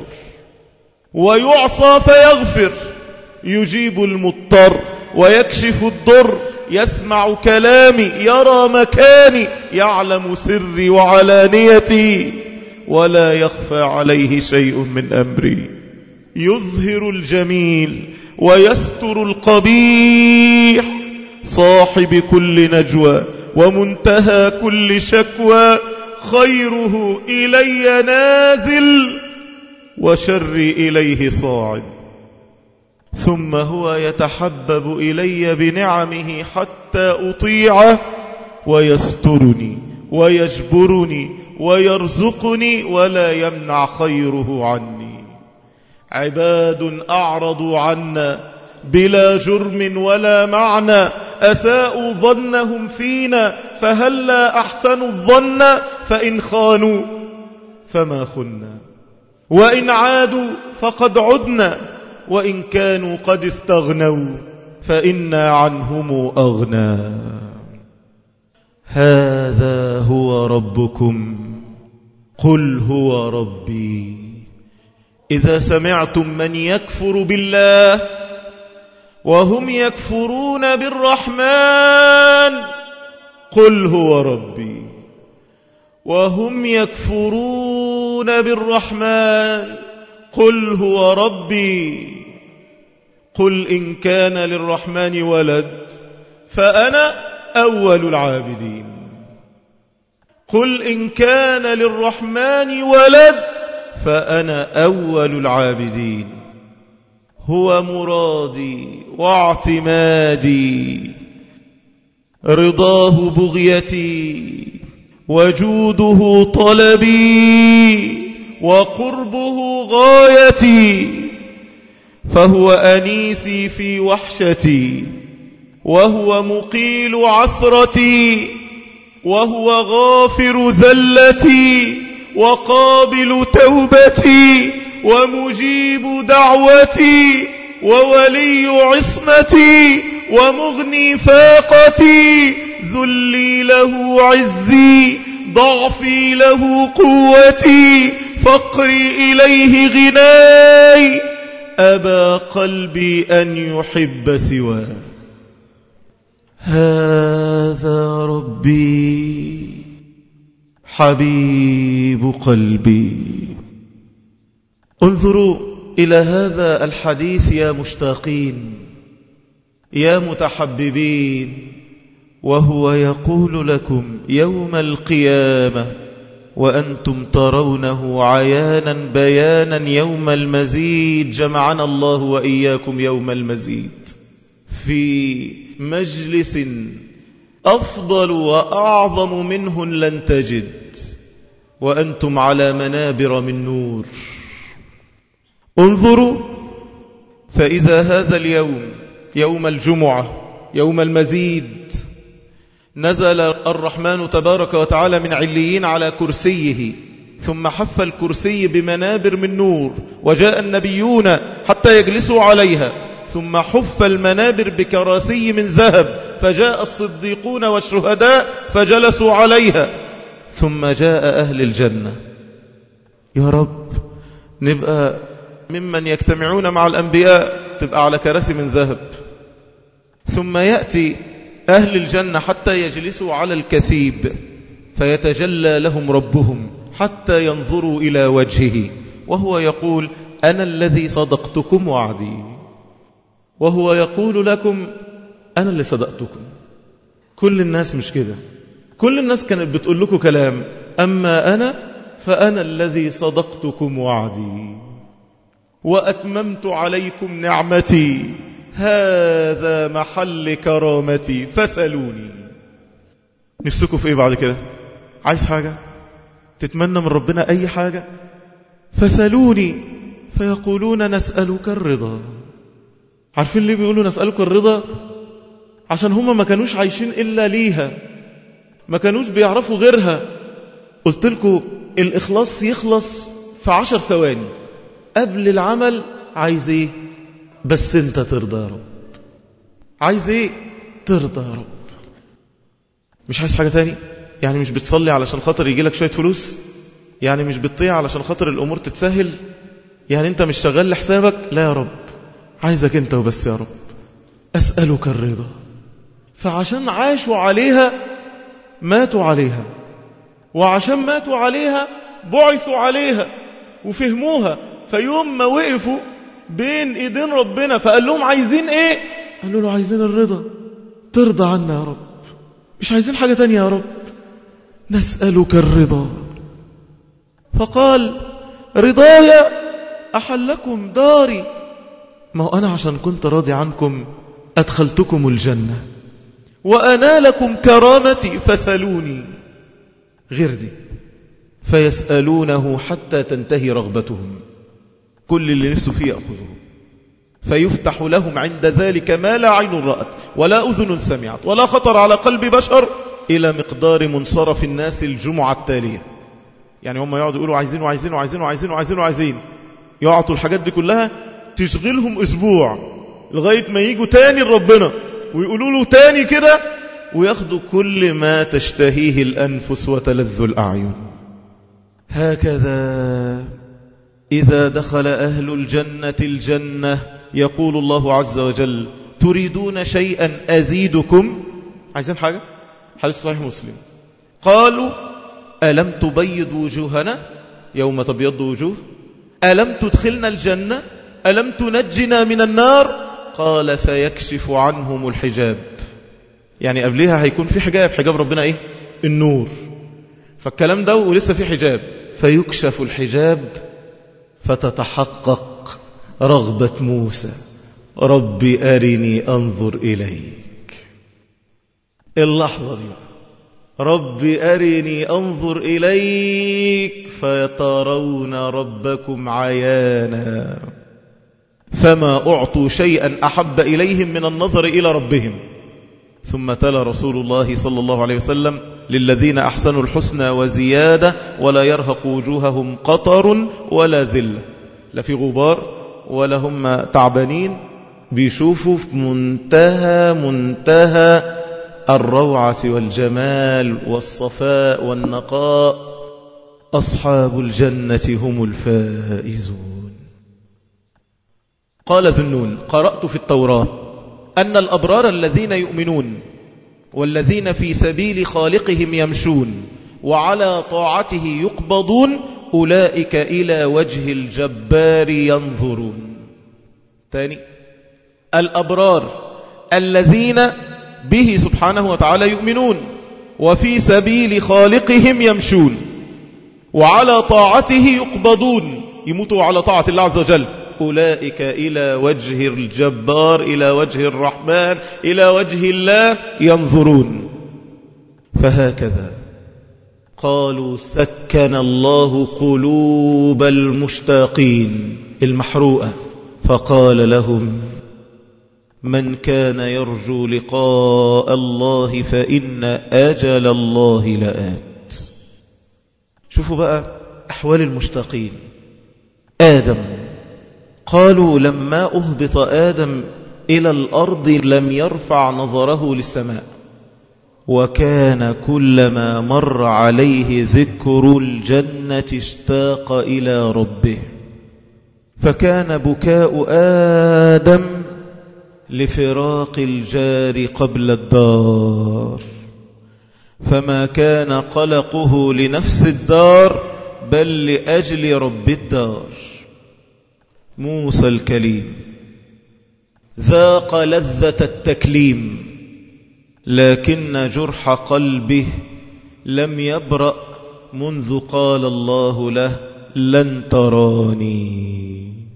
ويعصى فيغفر، يجيب المضطر ويكشف الضر، يسمع كلامي، يرى مكاني، يعلم سري وعلانيتي، ولا يخفى عليه شيء من أمري، يظهر الجميل ويستر القبيح، صاحب كل نجوى ومنتهى كل شكوى، خيره إلي نازل وشري إليه صاعد، ثم هو يتحبب إلي بنعمه حتى أطيعه، ويسترني ويجبرني ويرزقني ولا يمنع خيره عني. عباد أعرضوا عنا بلا جرم ولا معنى، أساءوا ظنهم فينا فهلا أحسنوا الظن، فإن خانوا فما خنا، وإن عادوا فقد عدنا، وإن كانوا قد استغنوا فإنا عنهم أغنى. هذا هو ربكم قل هو ربي. إذا سمعتم من يكفر بالله وهم يكفرون بالرحمن قل هو ربي. وهم يكفرون بالرحمن قل هو ربي. قل إن كان للرحمن ولد فأنا أول العابدين. قل إن كان للرحمن ولد فأنا أول العابدين. هو مرادي واعتمادي، رضاه بغيتي، وجوده طلبي، وقربه غايتي. فهو أنيسي في وحشتي، وهو مقيل عثرتي، وهو غافر ذلتي، وقابل توبتي، ومجيب دعوتي، وولي عصمتي، ومغني فاقتي، ذلي له عزي، ضعفي له قوتي، فقري إليه غناي، أبى قلبي أن يحب سواه. هذا ربي حبيب قلبي. انظروا إلى هذا الحديث يا مشتاقين، يا متحببين، وهو يقول لكم يوم القيامة وأنتم ترونه عيانا بيانا يوم المزيد، جمعنا الله وإياكم يوم المزيد، في مجلس أفضل وأعظم منه لن تجد، وأنتم على منابر من نور. انظروا، فإذا هذا اليوم يوم الجمعة يوم المزيد نزل الرحمن تبارك وتعالى من عليين على كرسيه، ثم حف الكرسي بمنابر من نور، وجاء النبيون حتى يجلسوا عليها، ثم حف المنابر بكراسي من ذهب، فجاء الصديقون والشهداء فجلسوا عليها، ثم جاء أهل الجنة. يا رب نبقى ممن يجتمعون مع الأنبياء، تبقى على كراسي من ذهب. ثم يأتي أهل الجنة حتى يجلسوا على الكثيب، فيتجلى لهم ربهم حتى ينظروا إلى وجهه، وهو يقول أنا الذي صدقتكم وعدي، وهو يقول لكم أنا اللي صدقتكم. كل الناس مش كده، كل الناس كانت بتقول لكم كلام، أما أنا فأنا الذي صدقتكم وعدي وأتممت عليكم نعمتي، هذا محل كرامتي فسألوني. نفسكم في إيه بعد كده؟ عايز حاجة؟ تتمنى من ربنا أي حاجة؟ فسألوني فيقولون نسألك الرضا. عارفين ليه بيقولوا نسألك الرضا؟ عشان هم ما كانوش عايشين إلا ليها، ما كانوش بيعرفوا غيرها. قلت لكم الإخلاص يخلص في عشر ثواني. قبل العمل عايز ايه؟ بس انت ترضى يا رب. عايز ايه؟ ترضى يا رب. مش عايز حاجة تاني. يعني مش بتصلي علشان خاطر يجي لك شوية فلوس، يعني مش بتطيع علشان خاطر الأمور تتسهل، يعني انت مش شغال لحسابك. لا يا رب، عايزك انت وبس يا رب. أسألك الرضا. فعشان عاشوا عليها ماتوا عليها، وعشان ماتوا عليها بعثوا عليها وفهموها. فيوم ما وقفوا بين ايدين ربنا فقال لهم عايزين ايه؟ قالوا له عايزين الرضا، ترضى عنا يا رب، مش عايزين حاجة تانية يا رب، نسألك الرضا. فقال رضاي أحلكم داري. ما هو أنا عشان كنت راضي عنكم أدخلتكم الجنة، وأنا لكم كرامتي فسألوني. غير دي. فيسألونه حتى تنتهي رغبتهم، كل اللي نفسه فيه يأخذه، فيفتح لهم عند ذلك ما لا عين رأت ولا أذن سمعت ولا خطر على قلب بشر، إلى مقدار منصرف الناس الجمعة التالية. يعني هم يقعدوا يقولوا عايزين وعايزين وعايزين وعايزين وعايزين وعايزين، يعطوا الحاجات دي كلها تشغلهم أسبوع، لغاية ما يجوا تاني لربنا ويقولوا له تاني كده، وياخدوا كل ما تشتهيه الأنفس وتلذ الأعين. هكذا إذا دخل أهل الجنة الجنة يقول الله عز وجل تريدون شيئا أزيدكم؟ عايزين حاجة؟ حديث صحيح مسلم. قالوا ألم تبيض وجوهنا يوم تبيض وجوه؟ ألم تدخلنا الجنة؟ ألم تنجنا من النار؟ قال فيكشف عنهم الحجاب. يعني قبلها هيكون في حجاب، حجاب ربنا إيه؟ النور. فالكلام ده ولسه في حجاب، فيكشف الحجاب فتتحقق رغبة موسى، ربي أرني أنظر إليك. اللحظة دي ربي أرني أنظر إليك فترون ربكم عيانا، فما أعطوا شيئا أحب إليهم من النظر إلى ربهم. ثم تلا رسول الله صلى الله عليه وسلم للذين أحسنوا الحسنى وزيادة ولا يرهق وجوههم قطر ولا ذلة، لا في غبار ولا هم تعبانين، بيشوفوا في منتهى منتهى الروعة والجمال والصفاء والنقاء. أصحاب الجنة هم الفائزون. قال ذنون قرأت في التوراة أن الأبرار الذين يؤمنون والذين في سبيل خالقهم يمشون وعلى طاعته يقبضون أولئك إلى وجه الجبار ينظرون. تاني، الأبرار الذين به سبحانه وتعالى يؤمنون وفي سبيل خالقهم يمشون وعلى طاعته يقبضون، يموتوا على طاعة الله عز وجل، أولئك إلى وجه الجبار، إلى وجه الرحمن، إلى وجه الله ينظرون. فهكذا قالوا سكن الله قلوب المشتاقين المحروءة، فقال لهم من كان يرجو لقاء الله فإن أجل الله لآت. شوفوا بقى أحوال المشتاقين. آدم، قالوا لما أهبط آدم إلى الأرض لم يرفع نظره للسماء، وكان كلما مر عليه ذكر الجنة اشتاق إلى ربه، فكان بكاء آدم لفراق الجار قبل الدار، فما كان قلقه لنفس الدار بل لأجل رب الدار. موسى الكليم ذاق لذة التكليم، لكن جرح قلبه لم يبرأ منذ قال الله له لن تراني،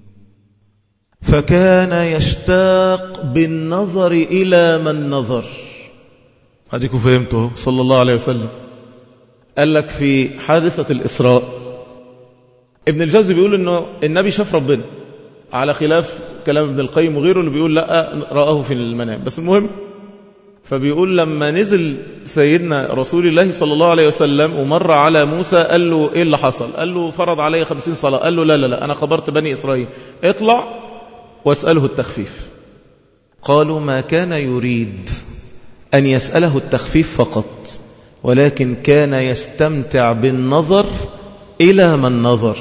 فكان يشتاق بالنظر إلى من نظر. هديكم فهمته صلى الله عليه وسلم. قال لك في حادثة الإسراء ابن الجوزي بيقول إنه النبي شاف ربنا، على خلاف كلام ابن القيم وغيره اللي بيقول لا رآه في المنام. بس المهم، فبيقول لما نزل سيدنا رسول الله صلى الله عليه وسلم ومر على موسى قال له إيه اللي حصل؟ قال له فرض عليه خمسين صلاة. قال له لا لا لا أنا خبرت بني إسرائيل، اطلع واسأله التخفيف. قالوا ما كان يريد أن يسأله التخفيف فقط، ولكن كان يستمتع بالنظر إلى من نظر.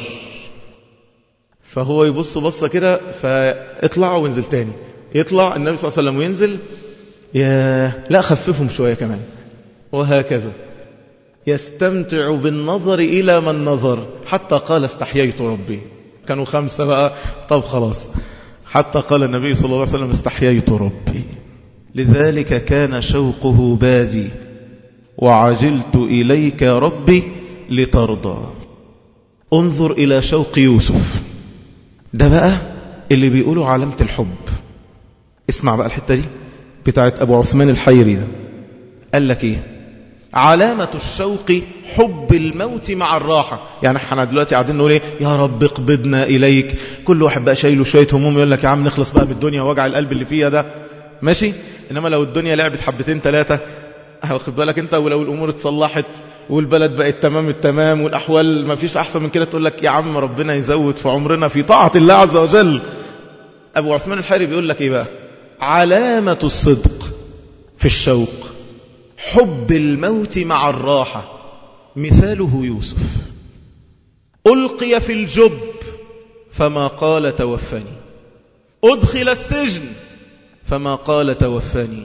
فهو يبص بصة كده فاطلع وينزل تاني، يطلع النبي صلى الله عليه وسلم وينزل، يا لا خففهم شوية كمان، وهكذا يستمتع بالنظر إلى من نظر، حتى قال استحييت ربي. كانوا خمسة بقى، طب خلاص، حتى قال النبي صلى الله عليه وسلم استحييت ربي. لذلك كان شوقه بادي، وعجلت إليك ربي لترضى. انظر إلى شوق يوسف، ده بقى اللي بيقولوا علامة الحب. اسمع بقى الحتة دي بتاعت أبو عثمان الحيري ده، قال لك إيه؟ علامة الشوق حب الموت مع الراحة. يعني احنا دلوقتي قاعدين نقول ايه؟ يا رب اقبضنا إليك، كل واحد بقى شايله شوية هموم، يقول لك يا عم نخلص بقى من الدنيا ووجع القلب اللي فيها ده، ماشي. إنما لو الدنيا لعبت حبتين ثلاثة، واخد بالك انت، ولو الأمور اتصلحت والبلد بقت تمام التمام والأحوال ما فيش أحسن من كده، تقول لك يا عم ربنا يزود في عمرنا في طاعة الله عز وجل. أبو عثمان الحيري بيقول لك ايه بقى؟ علامة الصدق في الشوق حب الموت مع الراحة. مثاله يوسف، ألقي في الجب فما قال توفني، أدخل السجن فما قال توفاني.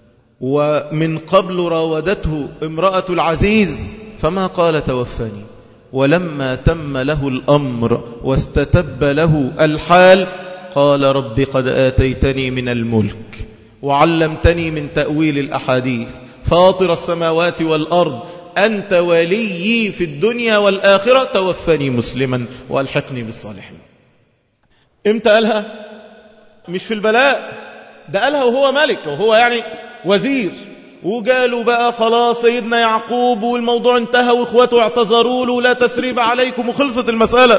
ومن قبل راودته امرأة العزيز فما قال توفاني. ولما تم له الأمر واستتب له الحال قال رب قد آتيتني من الملك وعلمتني من تأويل الأحاديث فاطر السماوات والأرض أنت وليي في الدنيا والآخرة توفني مسلما وألحقني بالصالحين. امتى قالها؟ مش في البلاء، ده قالها وهو ملك وهو يعني وزير، وقالوا بقى خلاص سيدنا يعقوب والموضوع انتهى واخواته اعتذروا له لا تثريب عليكم وخلصت المسألة.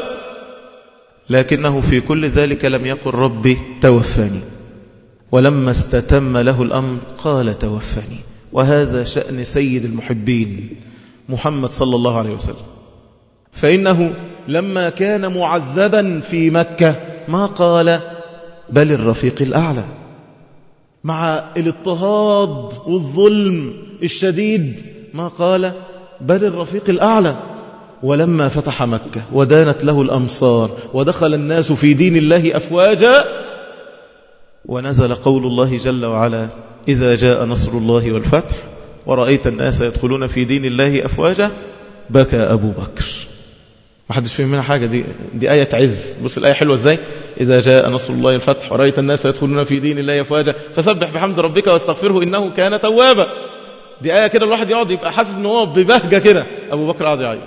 لكنه في كل ذلك لم يقل ربي توفاني. ولما استتم له الأمر قال توفاني. وهذا شأن سيد المحبين محمد صلى الله عليه وسلم. فإنه لما كان معذبا في مكة ما قال بل الرفيق الأعلى، مع الاضطهاد والظلم الشديد ما قال بل الرفيق الأعلى. ولما فتح مكة ودانت له الأمصار ودخل الناس في دين الله أفواجا ونزل قول الله جل وعلا إذا جاء نصر الله والفتح ورأيت الناس يدخلون في دين الله أفواجا بكى أبو بكر. ما حدش فهم منها حاجة، دي, دي آية عز. بص الآية حلوة ازاي، إذا جاء نصر الله والفتح ورأيت الناس يدخلون في دين الله أفواجا فسبح بحمد ربك واستغفره إنه كان توابا. دي آية كده الواحد يقعد يبقى حاسس إنه هو ببهجة كده. أبو بكر قاعد يعيط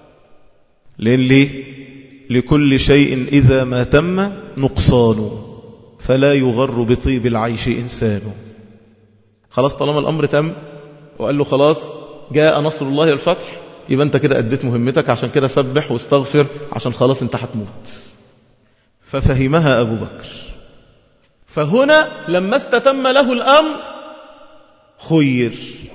لين ليه؟ لكل شيء إذا ما تم نقصان فلا يغر بطيب العيش إنسان. خلاص طالما الأمر تم وقال له خلاص جاء نصر الله والفتح يبقى أنت كده أديت مهمتك، عشان كده سبح واستغفر عشان خلاص أنت هتموت. ففهمها أبو بكر. فهنا لما استتم له الأمر خير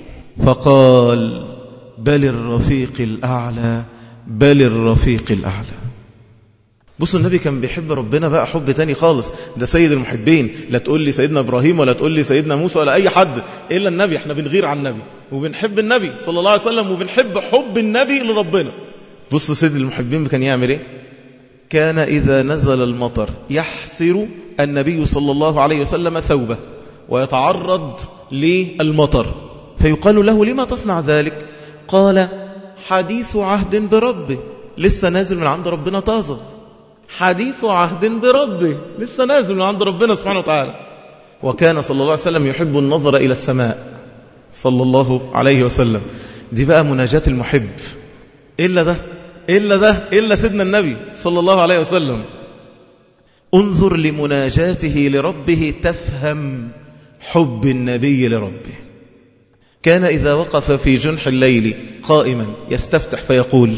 فقال بل الرفيق الأعلى بل الرفيق الأعلى. بص النبي كان بيحب ربنا بقى حب تاني خالص، ده سيد المحبين. لا تقول لي سيدنا إبراهيم ولا تقول لي سيدنا موسى ولا أي حد إلا النبي. احنا بنغير عن النبي وبنحب النبي صلى الله عليه وسلم وبنحب حب النبي لربنا. بص سيد المحبين كان يعمل ايه؟ كان إذا نزل المطر يحسر النبي صلى الله عليه وسلم ثوبه ويتعرض للمطر فيقال له لما تصنع ذلك؟ قال حديث عهد بربه، لسه نازل من عند ربنا طازة. حديث عهد بربه لسه نازل من عند ربنا سبحانه وتعالى. وكان صلى الله عليه وسلم يحب النظر إلى السماء صلى الله عليه وسلم. دي بقى مناجاة المحب. إلا ده إلا ده إلا سيدنا النبي صلى الله عليه وسلم. انظر لمناجاته لربه تفهم حب النبي لربه. كان إذا وقف في جنح الليل قائما يستفتح فيقول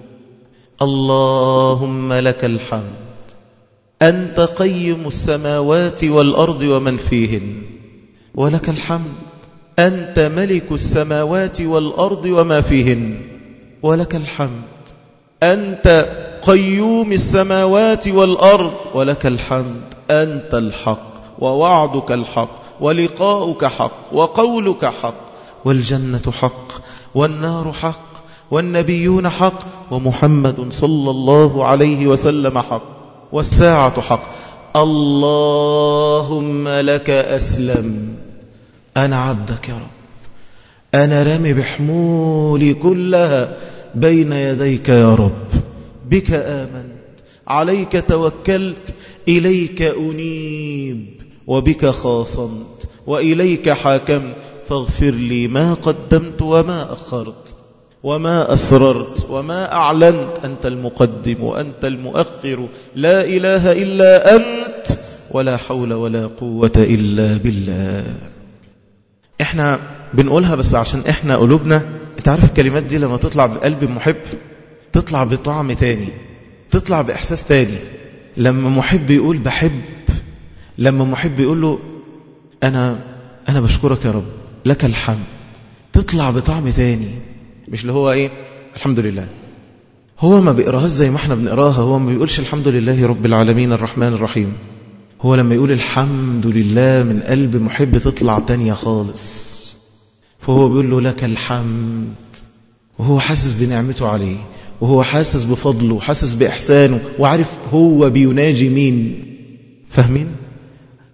اللهم لك الحمد أنت قيم السماوات والأرض ومن فيهن، ولك الحمد أنت ملك السماوات والأرض وما فيهن، ولك الحمد أنت قيوم السماوات والأرض، ولك الحمد أنت الحق ووعدك الحق ولقاؤك حق وقولك حق والجنة حق والنار حق والنبيون حق ومحمد صلى الله عليه وسلم حق والساعة حق. اللهم لك أسلم، أنا عبدك يا رب، أنا رامي بحمولي كلها بين يديك يا رب، بك آمنت عليك توكلت إليك أنيب وبك خاصمت وإليك حاكمت فاغفر لي ما قدمت وما أخرت وما أسررت وما أعلنت، أنت المقدم وأنت المؤخر لا إله إلا أنت ولا حول ولا قوة إلا بالله. احنا بنقولها بس عشان احنا قلوبنا، انت عارف الكلمات دي لما تطلع بقلب محب تطلع بطعم تاني، تطلع بإحساس تاني. لما محب يقول بحب، لما محب يقول له أنا, أنا بشكرك يا رب لك الحمد، تطلع بطعم تاني. مش اللي هو ايه الحمد لله، هو ما بيقراهاش زي ما احنا بنقراها، هو ما بيقولش الحمد لله رب العالمين الرحمن الرحيم. هو لما يقول الحمد لله من قلب محب تطلع تانية خالص. فهو بيقول له لك الحمد وهو حاسس بنعمته عليه وهو حاسس بفضله وحاسس بإحسانه وعارف هو بيناجي مين. فاهمين؟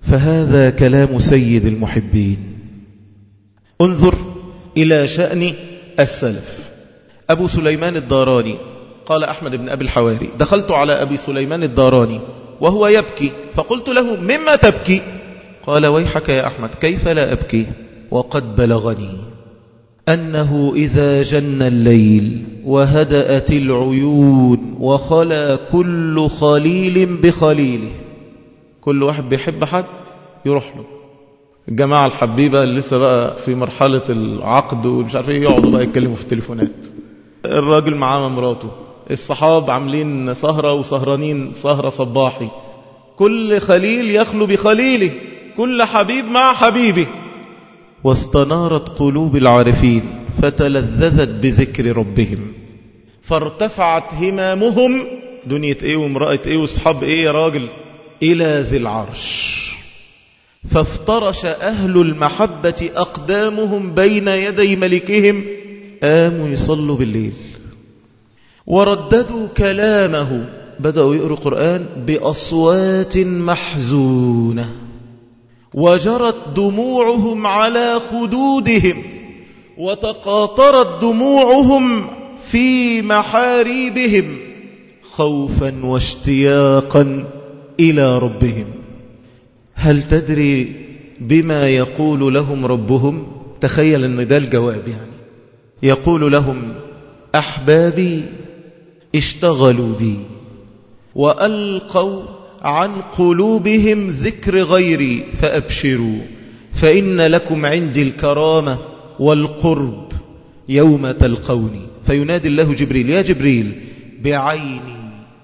فهذا كلام سيد المحبين. انظر إلى شأن السلف. أبو سليمان الداراني قال أحمد بن أبي الحواري: دخلت على أبي سليمان الداراني وهو يبكي فقلت له: مما تبكي؟ قال: ويحك يا أحمد، كيف لا أبكي وقد بلغني أنه إذا جن الليل وهدأت العيون وخلى كل خليل بخليله، كل واحد بيحب حد يروح له. الجماعة الحبيبة اللي لسه بقى في مرحلة العقد ومش عارف ايه يقعدوا بقى يتكلموا في التليفونات، الراجل معاه مراته، الصحاب عاملين سهرة وسهرانين سهرة صباحي، كل خليل يخلو بخليله، كل حبيب مع حبيبه. واستنارت قلوب العارفين فتلذذت بذكر ربهم، فارتفعت همامهم، دنيا ايه وامرأة ايه واصحاب ايه يا راجل، إلى ذي العرش. فافترش أهل المحبة أقدامهم بين يدي ملكهم، قاموا يصلوا بالليل ورددوا كلامه، بدأوا يقروا قرآن بأصوات محزونة، وجرت دموعهم على خدودهم، وتقاطرت دموعهم في محاريبهم خوفا واشتياقا إلى ربهم. هل تدري بما يقول لهم ربهم؟ تخيل أن ده الجواب. يعني يقول لهم: أحبابي اشتغلوا بي وألقوا عن قلوبهم ذكر غيري، فأبشروا فإن لكم عندي الكرامة والقرب يوم تلقوني. فينادي الله جبريل: يا جبريل، بعيني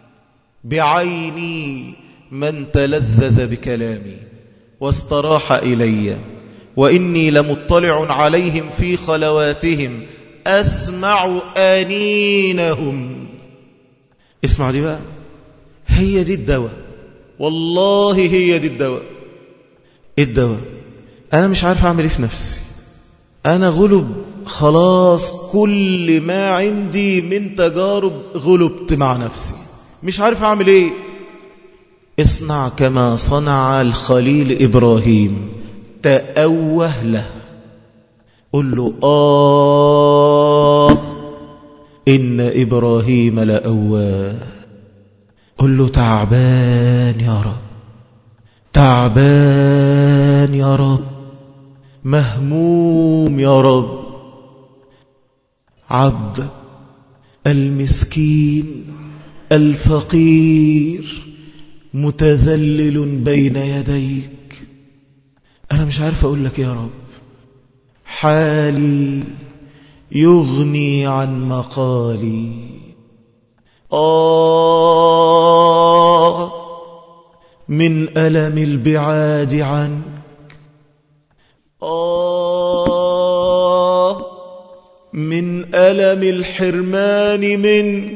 بعيني من تلذذ بكلامي واستراح إلي، وإني لمطلع عليهم في خلواتهم أسمع آنينهم. اسمع دي بقى، هي دي الدواء، والله هي دي الدواء. الدواء أنا مش عارف أعمل إيه في نفسي، أنا غلب خلاص، كل ما عندي من تجارب غلبت مع نفسي، مش عارف أعمل إيه. اصنع كما صنع الخليل إبراهيم، تأوه له، قل له: آه إن إبراهيم لأواه. قل له: تعبان يا رب، تعبان يا رب، مهموم يا رب، عبد المسكين الفقير متذلل بين يديك، أنا مش عارف أقول لك يا رب، حالي يغني عن مقالي. آه من ألم البعاد عنك، آه من ألم الحرمان منك،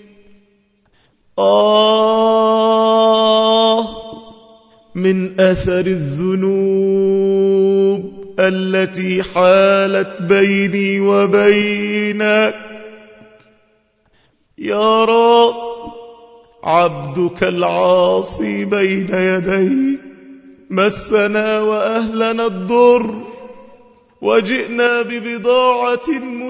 آه من أثر الذنوب التي حالت بيني وبينك. يا رب، عبدك العاصي بين يديك، مسنا وأهلنا الضر، وجئنا ببضاعة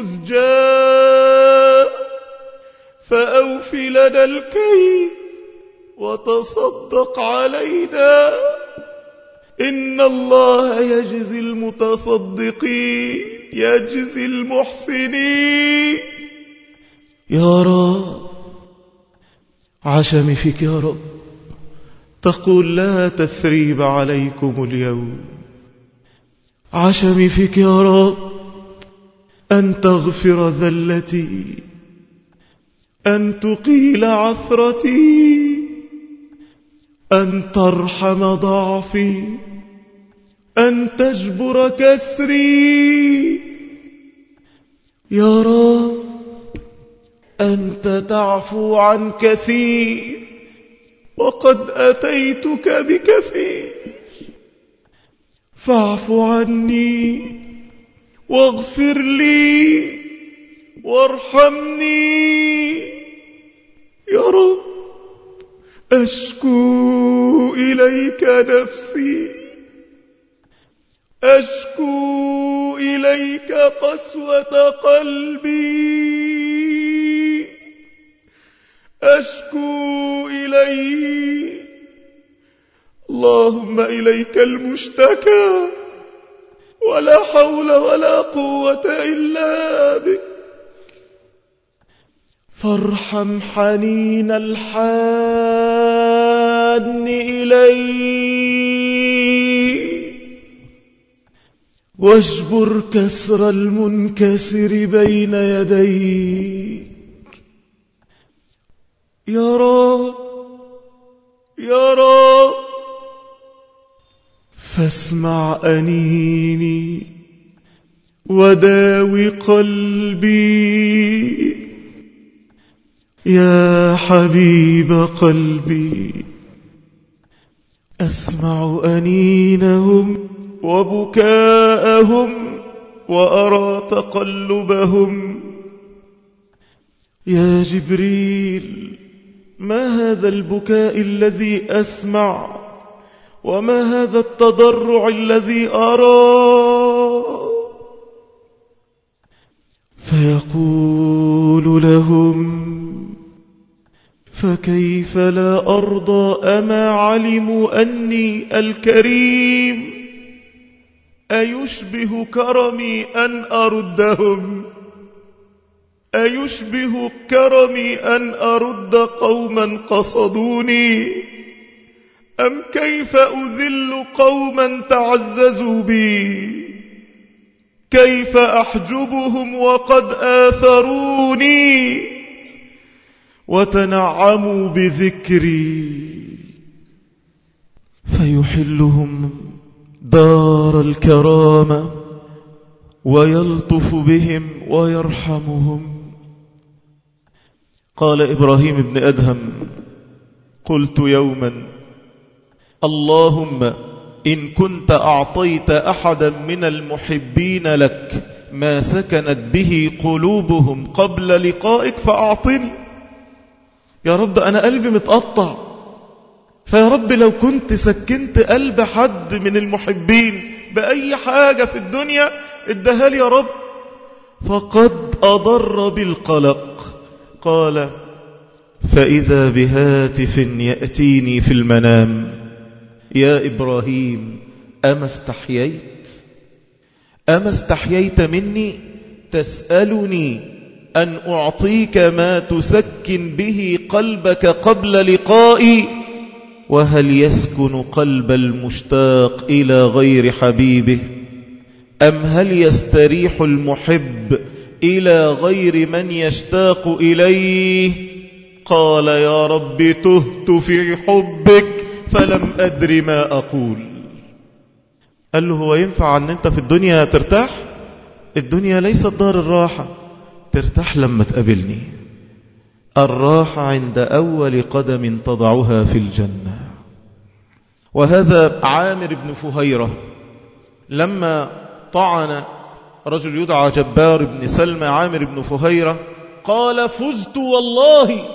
مزجاة، فأوف لنا الكيل وتصدق علينا، إن الله يجزي المتصدقين، يجزي المحسنين. يا رب، عشمي فيك يا رب، تقول: لا تثريب عليكم اليوم. عشمي فيك يا رب، أن تغفر ذلتي، أن تقيل عثرتي، أن ترحم ضعفي، أن تجبر كسري. يا رب، أنت تعفو عن كثير وقد أتيتك بكثير، فاعف عني واغفر لي وارحمني. يا رب، أشكو إليك نفسي أشكو إليك قسوة قلبي، أشكو إليك، اللهم إليك المشتكى، ولا حول ولا قوة إلا بك، فارحم حنين الحان إلي، واجبر كسر المنكسر بين يديك. يا رب يا رب فاسمع أنيني وداوي قلبي، يا حبيب قلبي أسمع أنينهم وبكاءهم وأرى تقلبهم. يا جبريل ما هذا البكاء الذي أسمع، وما هذا التضرع الذي أرى؟ فيقول لهم فكيف لا أرضى أما علموا أني الكريم؟ أيشبه كرمي أن أردهم؟ أيشبه كرمي أن أرد قوما قصدوني؟ أم كيف أذل قوما تعززوا بي؟ كيف أحجبهم وقد آثروني وتنعموا بذكري؟ فيحلهم دار الكرامة ويلطف بهم ويرحمهم. قال إبراهيم بن أدهم قلت يوما اللهم إن كنت أعطيت أحدا من المحبين لك ما سكنت به قلوبهم قبل لقائك فأعطني. يا رب أنا قلبي متقطع، فيا رب لو كنت سكنت قلب حد من المحبين بأي حاجة في الدنيا ادها لي يا رب، فقد أضر بالقلق. قال فإذا بهاتف يأتيني في المنام يا إبراهيم أما استحييت أما استحييت مني تسألني أن أعطيك ما تسكن به قلبك قبل لقائي؟ وهل يسكن قلب المشتاق إلى غير حبيبه؟ أم هل يستريح المحب إلى غير من يشتاق إليه؟ قال يا رب تهت في حبك فلم أدري ما أقول. قال له هو ينفع أن أنت في الدنيا ترتاح؟ الدنيا ليست دار الراحة، ترتاح لما تقابلني. الراحة عند أول قدم تضعها في الجنة. وهذا عامر بن فهيرة لما طعن رجل يدعى جبار بن سلمى عامر بن فهيرة قال فزت والله،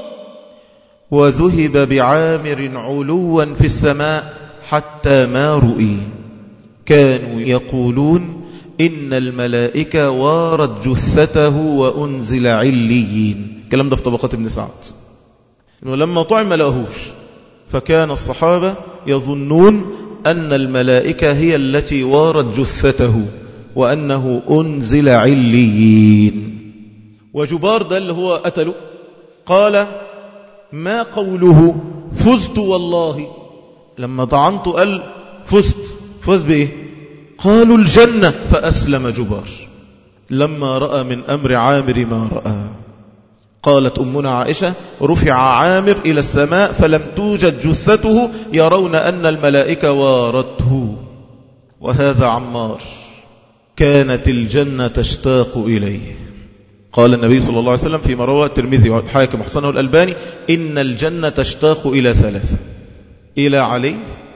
وذهب بعامر علوا في السماء حتى ما رؤي. كانوا يقولون إن الملائكة وارت جثته وأنزل عليين. الكلام ده في طبقات ابن سعد، إنه لما طعم ما لقاهوش، فكان الصحابة يظنون أن الملائكة هي التي وارت جثته وأنه أنزل عليين. وجبار ده اللي هو قتله قال ما قوله فزت والله؟ لما طعنته قال فزت، فز بإيه؟ قالوا الجنة، فأسلم جبار لما رأى من أمر عامر ما رأى. قالت أمنا عائشة رفع عامر إلى السماء فلم توجد جثته يرون أن الملائكة وارته. وهذا عمار كانت الجنة تشتاق إليه. قال النبي صلى الله عليه وسلم فيما روى الترمذي والحاكم وحسنه الألباني إن الجنة تشتاق إلى ثلاثة: إلى علي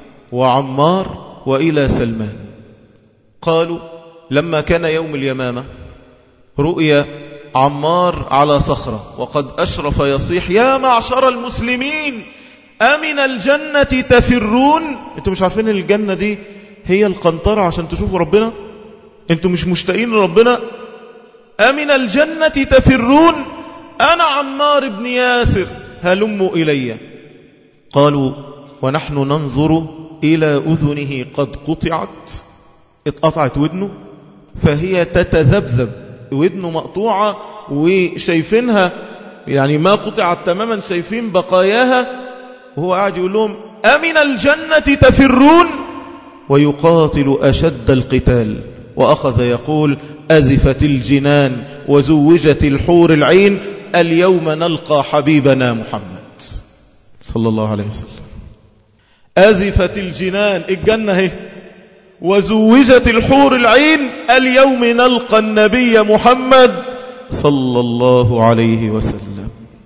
وعمار وإلى سلمان. قالوا لما كان يوم اليمامة رؤيا عمار على صخرة وقد أشرف يصيح يا معشر المسلمين أمن الجنة تفرون. انتم مش عارفين الجنة دي هي القنطرة عشان تشوفوا ربنا؟ انتوا مش مشتاقين لربنا؟ أمن الجنة تفرون؟ أنا عمار بن ياسر هلموا إلي. قالوا ونحن ننظر إلى أذنه قد قطعت، اتقطعت ودنه، فهي تتذبذب، ودنه مقطوعة وشايفينها يعني ما قطعت تماما، شايفين بقاياها، وهو قاعد يقول لهم أمن الجنة تفرون؟ ويقاتل أشد القتال، وأخذ يقول أزفت الجنان وزوجت الحور العين، اليوم نلقى حبيبنا محمد صلى الله عليه وسلم. أزفت الجنان، الجنة هي، وزوجت الحور العين، اليوم نلقى النبي محمد صلى الله عليه وسلم.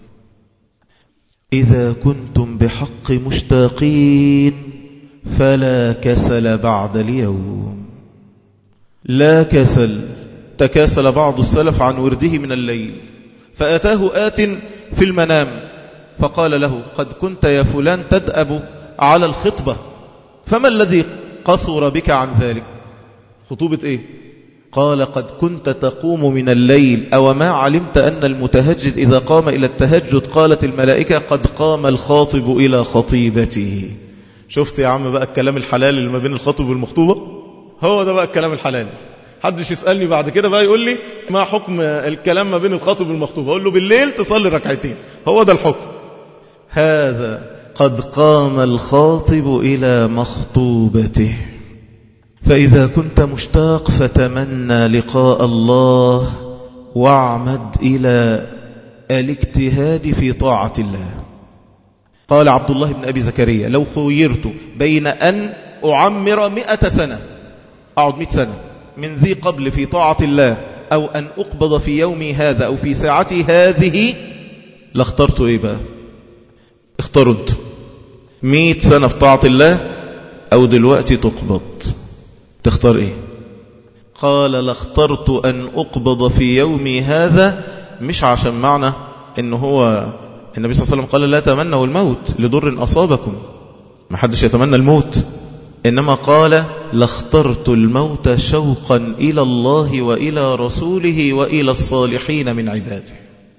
إذا كنتم بحق مشتاقين فلا كسل بعد اليوم، لا كسل. تكاسل بعض السلف عن ورده من الليل، فأتاه آت في المنام فقال له قد كنت يا فلان تدأب على الخطبة، فما الذي قصر بك عن ذلك؟ خطوبة إيه؟ قال قد كنت تقوم من الليل، أو ما علمت أن المتهجد إذا قام إلى التهجد قالت الملائكة قد قام الخاطب إلى خطيبته. شفت يا عم بقى الكلام الحلال اللي ما بين الخاطب والمخطوبة؟ هو ده بقى الكلام الحلال. حدش يسألني بعد كده بقى يقول لي ما حكم الكلام ما بين الخاطب والمخطوبة، أقول له بالليل تصلي ركعتين، هو ده الحكم. هذا قد قام الخاطب إلى مخطوبته. فإذا كنت مشتاق فتمنى لقاء الله واعمد إلى الاجتهاد في طاعة الله. قال عبد الله بن أبي زكريا لو خيرت بين أن أعمر مئة سنة، أقعد مئة سنة من ذي قبل في طاعة الله، أو أن أقبض في يومي هذا أو في ساعتي هذه، لاخترت إيه بقى؟ اختاروا انتوا مئة سنة في طاعة الله أو دلوقتي تقبض، تختار إيه؟ قال لاخترت أن أقبض في يومي هذا، مش عشان معنى إنه هو النبي صلى الله عليه وسلم قال لا تمنوا الموت لضر أصابكم، ما حدش يتمنى الموت، إنما قال لاخترت الموت شوقا إلى الله وإلى رسوله وإلى الصالحين من عباده.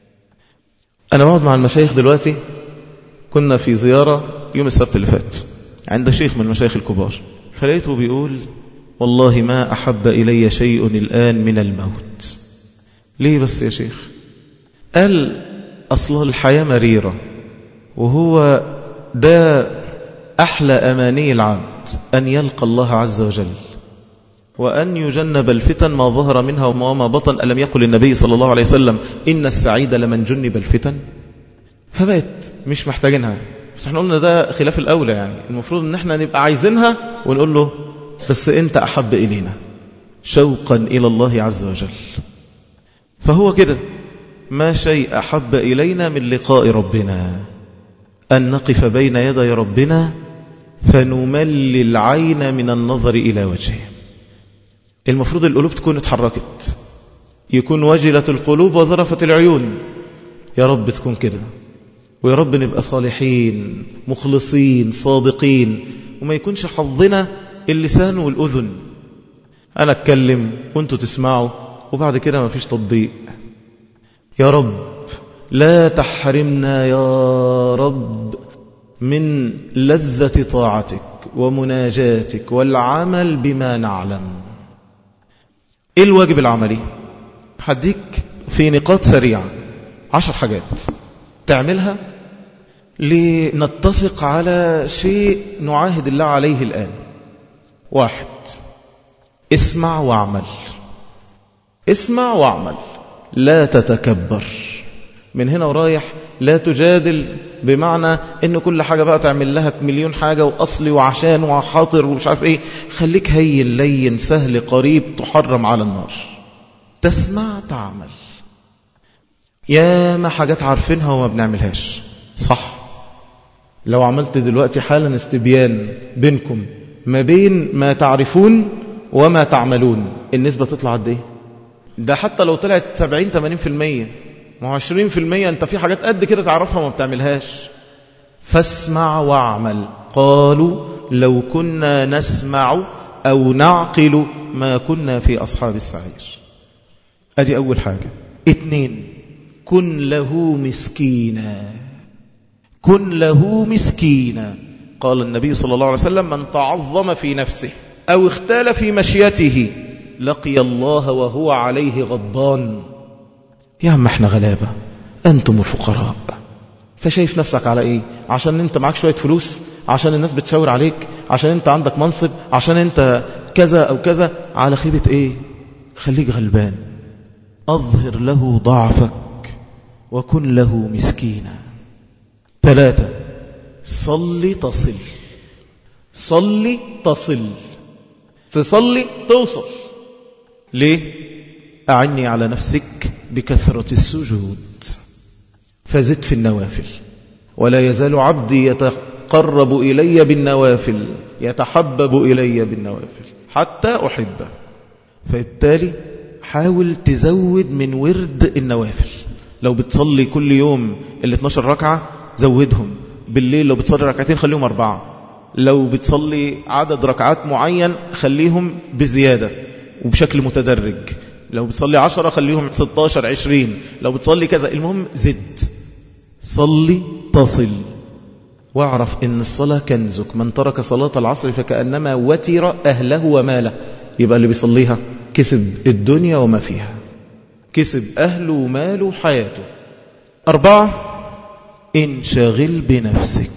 أنا موعد مع المشايخ دلوقتي، كنا في زيارة يوم السبت اللي فات عند شيخ من المشايخ الكبار، فلقيته بيقول والله ما أحب إلي شيء الآن من الموت. ليه بس يا شيخ؟ قال أصل الحياة مريرة، وهو ده أحلى أماني العبد أن يلقى الله عز وجل وأن يجنب الفتن ما ظهر منها وما بطن. ألم يقل النبي صلى الله عليه وسلم إن السعيد لمن جنب الفتن؟ فبقت مش محتاجينها، بس احنا قلنا ده خلاف الأولى، يعني المفروض ان احنا نبقى عايزينها ونقول له بس انت أحب إلينا شوقا إلى الله عز وجل. فهو كده ما شيء أحب إلينا من لقاء ربنا، أن نقف بين يدي ربنا فنمل العين من النظر إلى وجهه. المفروض القلوب تكون اتحركت، يكون وجلت القلوب وذرفت العيون. يا رب تكون كده، ويا رب نبقى صالحين مخلصين صادقين، وما يكونش حظنا اللسان والأذن، أنا أتكلم وانتوا تسمعوا وبعد كده ما فيش تطبيق. يا رب لا تحرمنا يا رب من لذة طاعتك ومناجاتك والعمل بما نعلم. إيه الواجب العملي؟ هديك في نقاط سريعة عشر حاجات تعملها لنتفق على شيء نعاهد الله عليه الآن. واحد، اسمع واعمل. اسمع واعمل، لا تتكبر. من هنا ورايح لا تجادل بمعنى ان كل حاجة بقى تعمل لها مليون حاجة وأصلي وعشان وحاطر ومش عارف ايه. خليك هين لين سهل قريب تحرم على النار. تسمع تعمل. يا ما حاجات عارفينها وما بنعملهاش صح. لو عملت دلوقتي حالا استبيان بينكم ما بين ما تعرفون وما تعملون، النسبة تطلع قد ايه؟ ده حتى لو طلعت سبعين ثمانين في المية، ما عشرين في المية انت في حاجات قد كده تعرفها وما بتعملهاش. فاسمع واعمل. قالوا لو كنا نسمع أو نعقل ما كنا في أصحاب السعير. أدي أول حاجة. اتنين، كن له مسكينا، كن له مسكينا. قال النبي صلى الله عليه وسلم: من تعظم في نفسه أو اختال في مشيته لقي الله وهو عليه غضبان. يا عم احنا غلابة، أنتم الفقراء، فشايف نفسك على ايه؟ عشان انت معاك شوية فلوس، عشان الناس بتشاور عليك، عشان انت عندك منصب، عشان انت كذا أو كذا، على خيبة ايه؟ خليك غلبان. أظهر له ضعفك وكن له مسكينا. ثلاثة، صلي تصل، صلي تصل، تصلي توصل. ليه؟ أعني على نفسك بكثرة السجود، فزد في النوافل. ولا يزال عبدي يتقرب إلي بالنوافل، يتحبب إلي بالنوافل حتى أحبه. فبالتالي حاول تزود من ورد النوافل. لو بتصلي كل يوم ال اثناشر ركعة زودهم. بالليل لو بتصلي ركعتين خليهم أربعة. لو بتصلي عدد ركعات معين خليهم بزيادة وبشكل متدرج. لو بتصلي عشرة خليهم ستاشر عشرين. لو بتصلي كذا، المهم زد. صلي تصل. واعرف ان الصلاة كنزك. من ترك صلاة العصر فكأنما وتر أهله وماله. يبقى اللي بيصليها كسب الدنيا وما فيها، كسب أهله وماله وحياته. أربعة، انشغل بنفسك،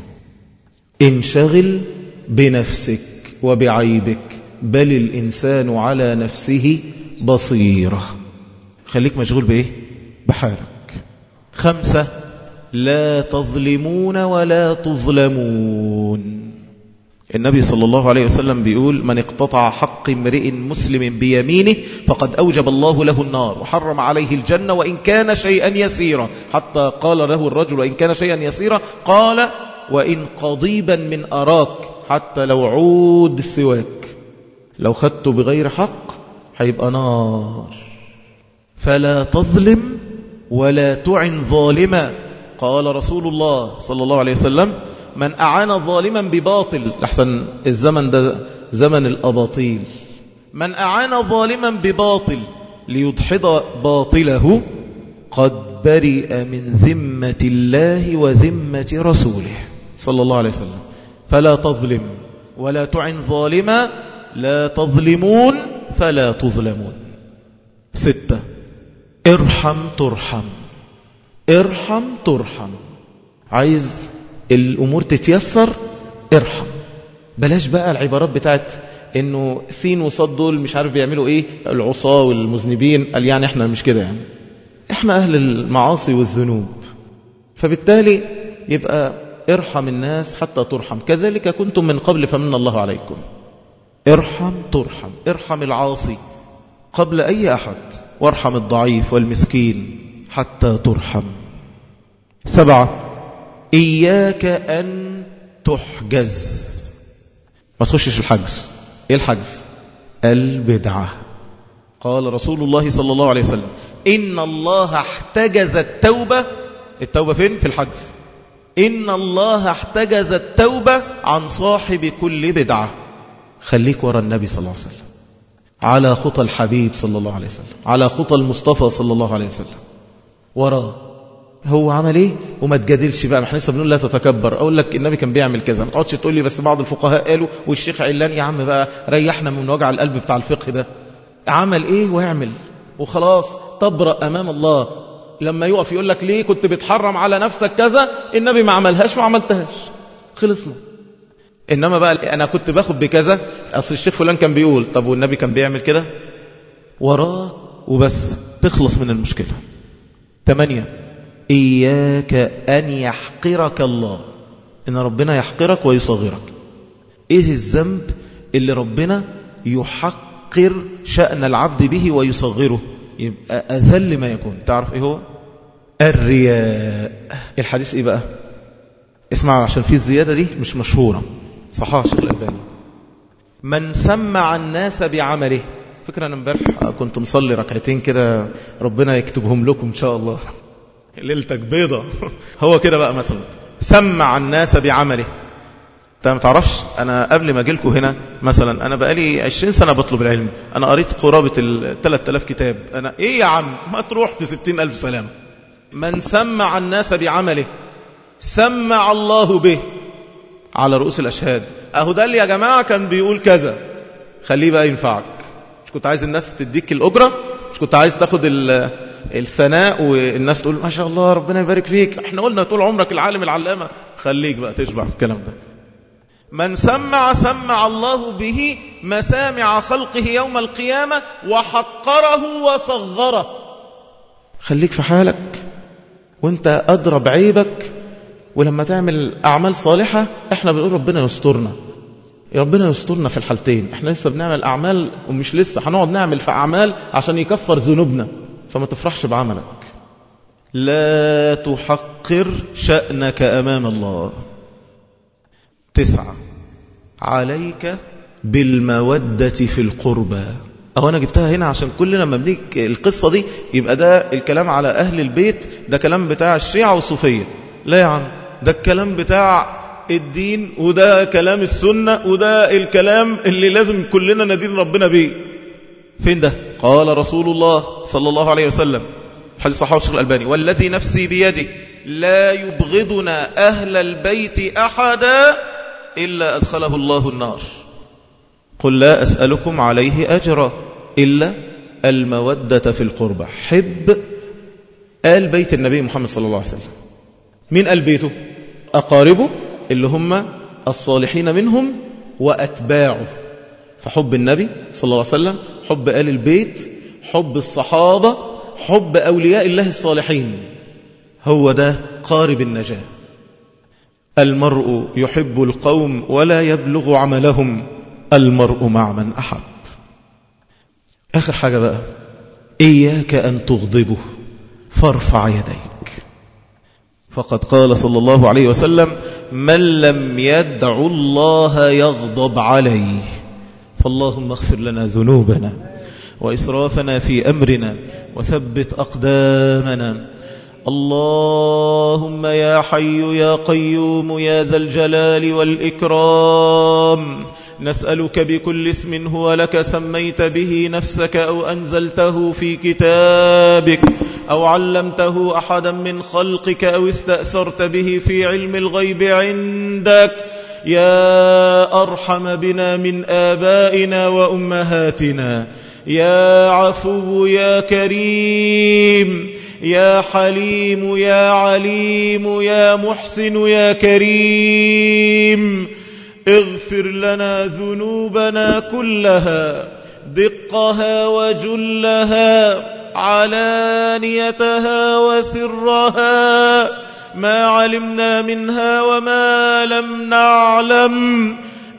انشغل بنفسك وبعيبك. بل الإنسان على نفسه بصيرة. خليك مشغول بإيه؟ بحالك. خمسة، لا تظلمون ولا تظلمون. النبي صلى الله عليه وسلم بيقول: من اقتطع حق امرئ مسلم بيمينه فقد أوجب الله له النار وحرم عليه الجنة وإن كان شيئا يسيرا. حتى قال له الرجل: وإن كان شيئا يسيرا؟ قال: وإن قضيبا من أراك. حتى لو عود السواك لو خدته بغير حق هيبقى نار. فلا تظلم ولا تعن ظالما. قال رسول الله صلى الله عليه وسلم: من أعان ظالما بباطل، لحسن الزمن ده زمن الأباطيل، من أعان ظالما بباطل ليدحض باطله قد برئ من ذمة الله وذمة رسوله صلى الله عليه وسلم. فلا تظلم ولا تعن ظالما، لا تظلمون فلا تظلمون. ستة، ارحم ترحم، ارحم ترحم. عايز الأمور تتيسر، ارحم. بلاش بقى العبارات بتاعت انه سين وصاد دول مش عارف بيعملوا ايه، العصاة والمذنبين، قال يعني احنا مش كده، يعني احنا اهل المعاصي والذنوب. فبالتالي يبقى ارحم الناس حتى ترحم. كذلك كنتم من قبل فمن الله عليكم. ارحم ترحم. ارحم العاصي قبل أي أحد، وارحم الضعيف والمسكين حتى ترحم. سبعة، إياك أن تحجز. ما تخشش الحجز. إيه الحجز؟ البدعة. قال رسول الله صلى الله عليه وسلم: إن الله احتجز التوبة. التوبة فين؟ في الحجز. إن الله احتجز التوبة عن صاحب كل بدعة. خليك ورا النبي صلى الله عليه وسلم، على خطى الحبيب صلى الله عليه وسلم، على خطى المصطفى صلى الله عليه وسلم، وراه. هو عمل ايه؟ وما تجادلش بقى. احنا لسه بنقول لا تتكبر. اقول لك النبي كان بيعمل كذا، ما تقعدش تقول لي بس بعض الفقهاء قالوا والشيخ علان. يا عم بقى ريحنا من وجع القلب بتاع الفقه ده. عمل ايه واعمل وخلاص، تبرأ امام الله. لما يقف يقول لك ليه كنت بتحرم على نفسك كذا، النبي ما عملهاش ما عملتهاش، خلصنا. انما بقى انا كنت باخد بكذا، اصل الشيخ فلان كان بيقول، طب والنبي كان بيعمل كده، وراه وبس، تخلص من المشكلة. ثمانية، إياك أن يحقرك الله. إن ربنا يحقرك ويصغرك. إيه الذنب اللي ربنا يحقر شأن العبد به ويصغره؟ يبقى أذل ما يكون. تعرف إيه هو؟ الرياء. الحديث إيه بقى؟ اسمع عشان في الزيادة دي مش مشهورة، صحاح الشيخ الألباني. من سمع الناس بعمله. فكرة أنا امبارح كنت مصلي ركعتين كده، ربنا يكتبهم لكم إن شاء الله، ليلتك بيضة. هو كده بقى مثلا سمع الناس بعمله. انت ما تعرفش، انا قبل ما اجيلكم هنا مثلا انا بقالي عشرين سنة بطلب العلم، انا قريت قرابة الثلاث آلاف كتاب. انا ايه يا عم، ما تروح في ستين الف سلامة. من سمع الناس بعمله سمع الله به على رؤوس الاشهاد. اهو ده اللي يا جماعة كان بيقول كذا، خليه بقى ينفعك. مش كنت عايز الناس تديك الاجرة؟ مش كنت عايز تاخد الثناء والناس تقول ما شاء الله ربنا يبارك فيك، احنا قلنا طول عمرك العالم العلامة؟ خليك بقى تشبع في الكلام ده. من سمع سمع الله به مسامع خلقه يوم القيامة وحقره وصغره. خليك في حالك وانت أدرى بعيبك، ولما تعمل أعمال صالحة احنا بنقول ربنا يسترنا، ربنا يسترنا في الحالتين. احنا لسه بنعمل أعمال ومش لسه هنقعد نعمل في أعمال عشان يكفر ذنوبنا، فما تفرحش بعملك. لا تحقر شأنك أمام الله. تسعة، عليك بالمودة في القربى. أو أنا جبتها هنا عشان كل لما بنيك القصة دي يبقى ده الكلام على أهل البيت، ده كلام بتاع الشيعة والصوفية. لا يا عم، ده الكلام بتاع الدين، وده كلام السنة، وده الكلام اللي لازم كلنا ندين ربنا بيه. فين ده؟ قال رسول الله صلى الله عليه وسلم، حديث صحيح الشيخ الألباني: والذي نفسي بيده لا يبغضنا أهل البيت أحدا إلا أدخله الله النار. قل لا أسألكم عليه أجرا إلا المودة في القربى. حب آل بيت النبي محمد صلى الله عليه وسلم. مين آل بيته؟ أقاربه اللي هم الصالحين منهم وأتباعه. فحب النبي صلى الله عليه وسلم، حب آل البيت، حب الصحابة، حب أولياء الله الصالحين، هو ده قارب النجاة. المرء يحب القوم ولا يبلغ عملهم، المرء مع من أحب. آخر حاجة بقى، إياك أن تغضبه فارفع يديك. فقد قال صلى الله عليه وسلم: من لم يدع الله يغضب عليه. فاللهم اغفر لنا ذنوبنا وإسرافنا في أمرنا وثبت أقدامنا. اللهم يا حي يا قيوم يا ذا الجلال والإكرام، نسألك بكل اسم هو لك سميت به نفسك أو أنزلته في كتابك أو علمته أحدا من خلقك أو استأثرت به في علم الغيب عندك، يا أرحم بنا من آبائنا وأمهاتنا، يا عفو يا كريم، يا حليم يا عليم، يا محسن يا كريم، اغفر لنا ذنوبنا كلها، دقها وجلها، علانيتها وسرها، ما علمنا منها وما لم نعلم.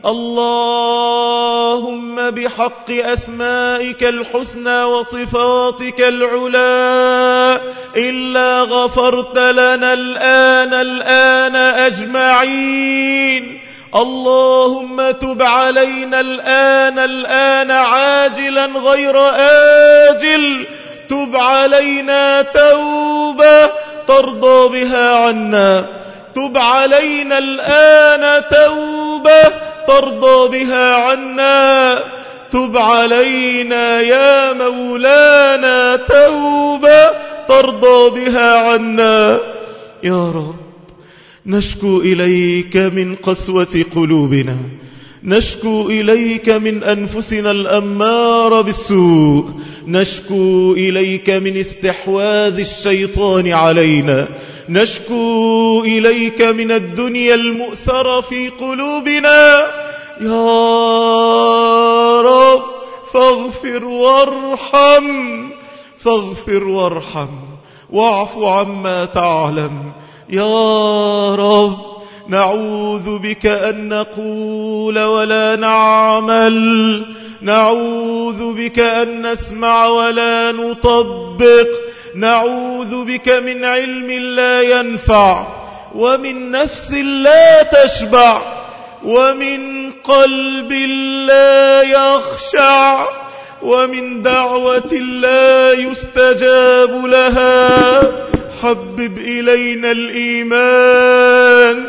اللهم بحق أسمائك الحسنى وصفاتك العلى إلا غفرت لنا الآن الآن أجمعين. اللهم تب علينا الآن الآن عاجلا غير آجل، تب علينا توبة ترضى بها عنا، تب علينا الآن توبة ترضى بها عنا، تب علينا يا مولانا توبة ترضى بها عنا. يا رب نشكو إليك من قسوة قلوبنا، نشكو إليك من أنفسنا الأمار بالسوء، نشكو إليك من استحواذ الشيطان علينا، نشكو إليك من الدنيا المؤثرة في قلوبنا. يا رب فاغفر وارحم، فاغفر وارحم واعف عما تعلم. يا رب نعوذ بك أن نقول ولا نعمل، نعوذ بك أن نسمع ولا نطبق، نعوذ بك من علم لا ينفع، ومن نفس لا تشبع، ومن قلب لا يخشع، ومن دعوة لا يستجاب لها. حبب إلينا الإيمان،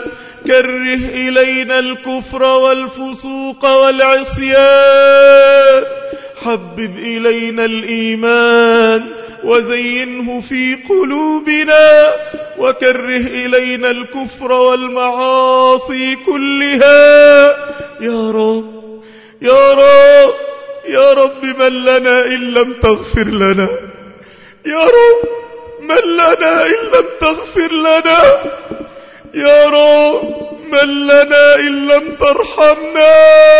كره إلينا الكفر والفسوق والعصيان حبب إلينا الإيمان وزينه في قلوبنا وكره إلينا الكفر والمعاصي كلها يا رب يا رب يا رب من لنا إن لم تغفر لنا يا رب من لنا إن لم تغفر لنا يا رب من لنا إن لم ترحمنا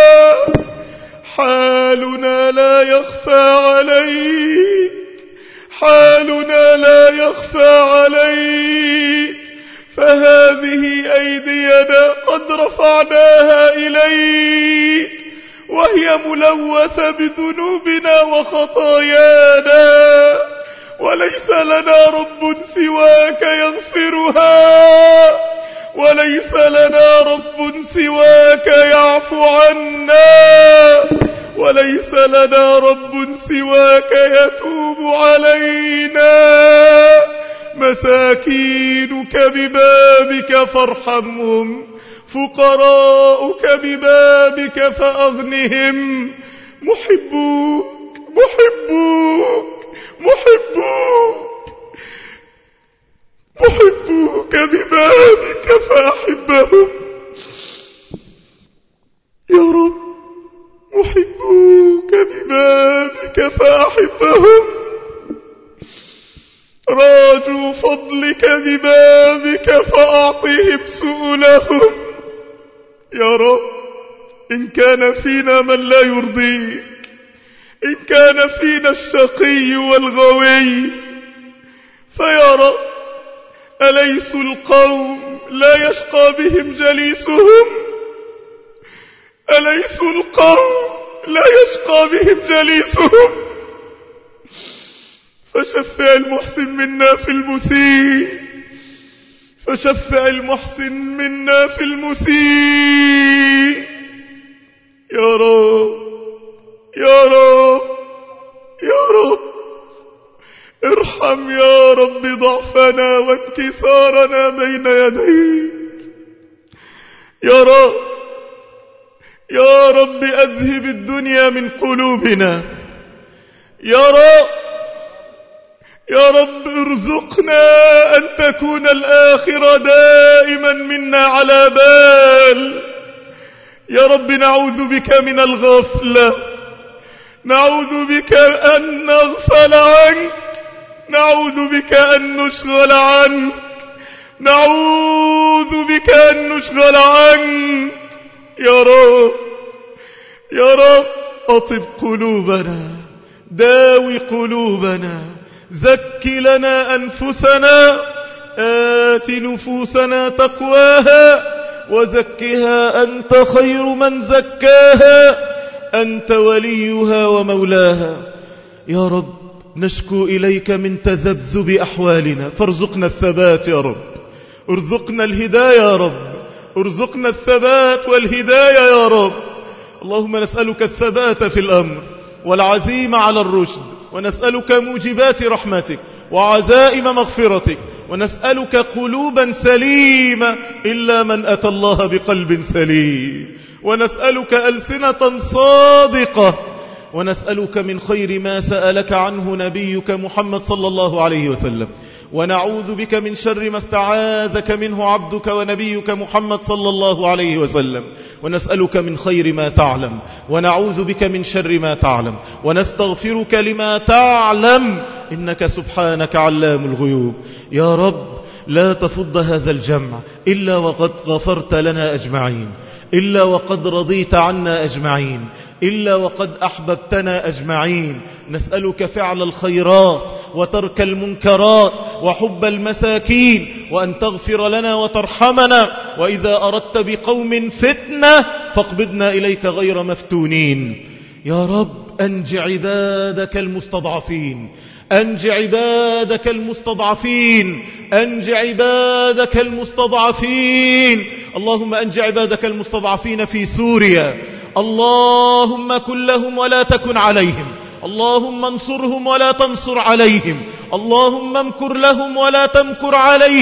حالنا لا يخفى عليك حالنا لا يخفى عليك فهذه أيدينا قد رفعناها إليك وهي ملوثة بذنوبنا وخطايانا وليس لنا رب سواك يغفرها وليس لنا رب سواك يعفو عنا وليس لنا رب سواك يتوب علينا مساكينك ببابك فارحمهم فقراؤك ببابك فأغنهم محبوك محبوك محبوك محبوك ببابك فأحبهم يا رب محبوك ببابك فأحبهم راجوا فضلك ببابك فأعطهم سؤلهم يا رب إن كان فينا من لا يرضيك إن كان فينا الشقي والغوي فيا رب أليس القوم لا يشقى بهم جليسهم أليس القوم لا يشقى بهم جليسهم فشفع المحسن منا في المسيء فشفع المحسن منا في المسيء يا رب يا رب يا رب ارحم يا رب ضعفنا وانكسارنا بين يديك يا رب يا رب أذهب الدنيا من قلوبنا يا رب يا رب ارزقنا أن تكون الآخرة دائما منا على بال يا رب نعوذ بك من الغفلة نعوذ بك أن نغفل عنك نعوذ بك أن نشغل عنك نعوذ بك أن نشغل عنك يا رب يا رب أطب قلوبنا داوي قلوبنا زك لنا أنفسنا آت نفوسنا تقواها وزكها أنت خير من زكاها أنت وليها ومولاها يا رب نشكو إليك من تذبذب أحوالنا فارزقنا الثبات يا رب ارزقنا الهداية يا رب ارزقنا الثبات والهداية يا رب اللهم نسألك الثبات في الأمر والعزيمة على الرشد ونسألك موجبات رحمتك وعزائم مغفرتك ونسألك قلوبا سليمة إلا من أتى الله بقلب سليم ونسألك ألسنة صادقة ونسألك من خير ما سألك عنه نبيك محمد صلى الله عليه وسلم ونعوذ بك من شر ما استعاذك منه عبدك ونبيك محمد صلى الله عليه وسلم ونسألك من خير ما تعلم ونعوذ بك من شر ما تعلم ونستغفرك لما تعلم إنك سبحانك علام الغيوب يا رب لا تفض هذا الجمع إلا وقد غفرت لنا أجمعين إلا وقد رضيت عنا أجمعين إلا وقد أحببتنا أجمعين نسألك فعل الخيرات وترك المنكرات وحب المساكين وأن تغفر لنا وترحمنا وإذا أردت بقوم فتنة فاقبضنا إليك غير مفتونين يا رب أنج عبادك المستضعفين أنج عبادك المستضعفين أنج عبادك المستضعفين اللهم أنج عبادك المستضعفين في سوريا اللهم كن لهم ولا تكن عليهم اللهم انصرهم ولا تنصر عليهم اللهم امكر لهم ولا تمكر عليهم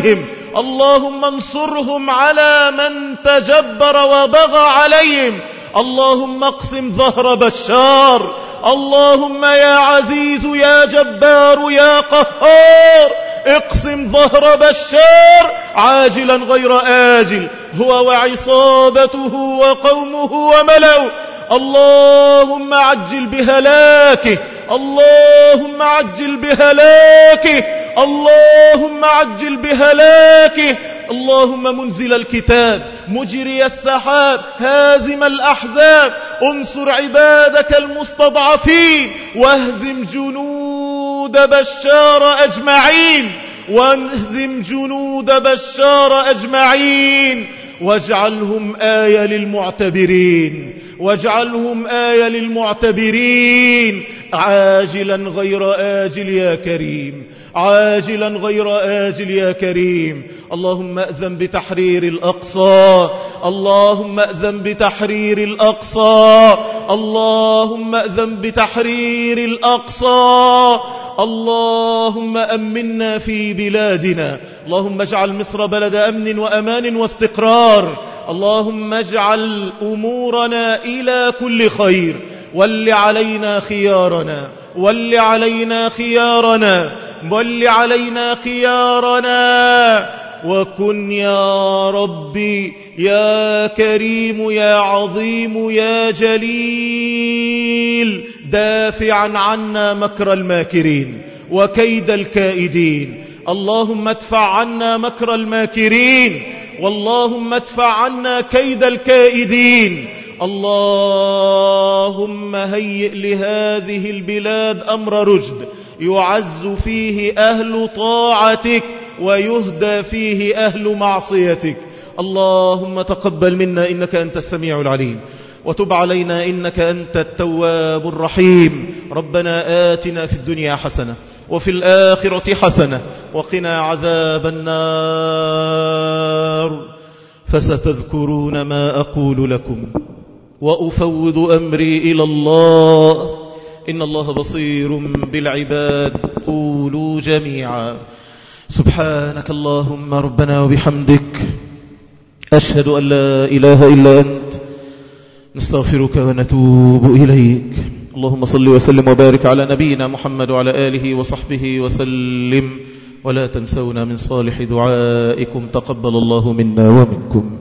اللهم انصرهم على من تجبر وبغى عليهم. اللهم اقسم ظهر بشار. اللهم يا عزيز يا جبار يا قهار اقسم ظهر بشار عاجلا غير آجل هو وعصابته وقومه وملأه. اللهم عجل بهلاكه. اللهم عجل بهلاكه. اللهم عجل بهلاكه. اللهم منزل الكتاب مجري السحاب هازم الأحزاب انصر عبادك المستضعفين واهزم جنود بشار أجمعين واهزم جنود بشار أجمعين واجعلهم آية للمعتبرين واجعلهم آية للمعتبرين عاجلا غير آجل يا كريم عاجلا غير آجل يا كريم. اللهم أذن بتحرير الأقصى. اللهم أذن بتحرير الأقصى. اللهم أذن بتحرير الأقصى. اللهم أمنا في بلادنا. اللهم اجعل مصر بلد أمن وأمان واستقرار. اللهم اجعل أمورنا إلى كل خير. ول علينا خيارنا ول علينا خيارنا ول علينا خيارنا وكن يا ربي يا كريم يا عظيم يا جليل دافعا عنا مكر الماكرين وكيد الكائدين. اللهم ادفع عنا مكر الماكرين واللهم ادفع عنا كيد الكائدين. اللهم هيئ لهذه البلاد أمر رشد يعز فيه أهل طاعتك ويهدى فيه أهل معصيتك. اللهم تقبل منا إنك أنت السميع العليم وتب علينا إنك أنت التواب الرحيم. ربنا آتنا في الدنيا حسنة وفي الآخرة حسنة وقنا عذاب النار. فستذكرون ما أقول لكم وأفوض أمري إلى الله إن الله بصير بالعباد. قولوا جميعا سبحانك اللهم ربنا وبحمدك أشهد أن لا إله إلا أنت نستغفرك ونتوب إليك. اللهم صل وسلم وبارك على نبينا محمد وعلى آله وصحبه وسلم ولا تنسونا من صالح دعائكم تقبل الله منا ومنكم.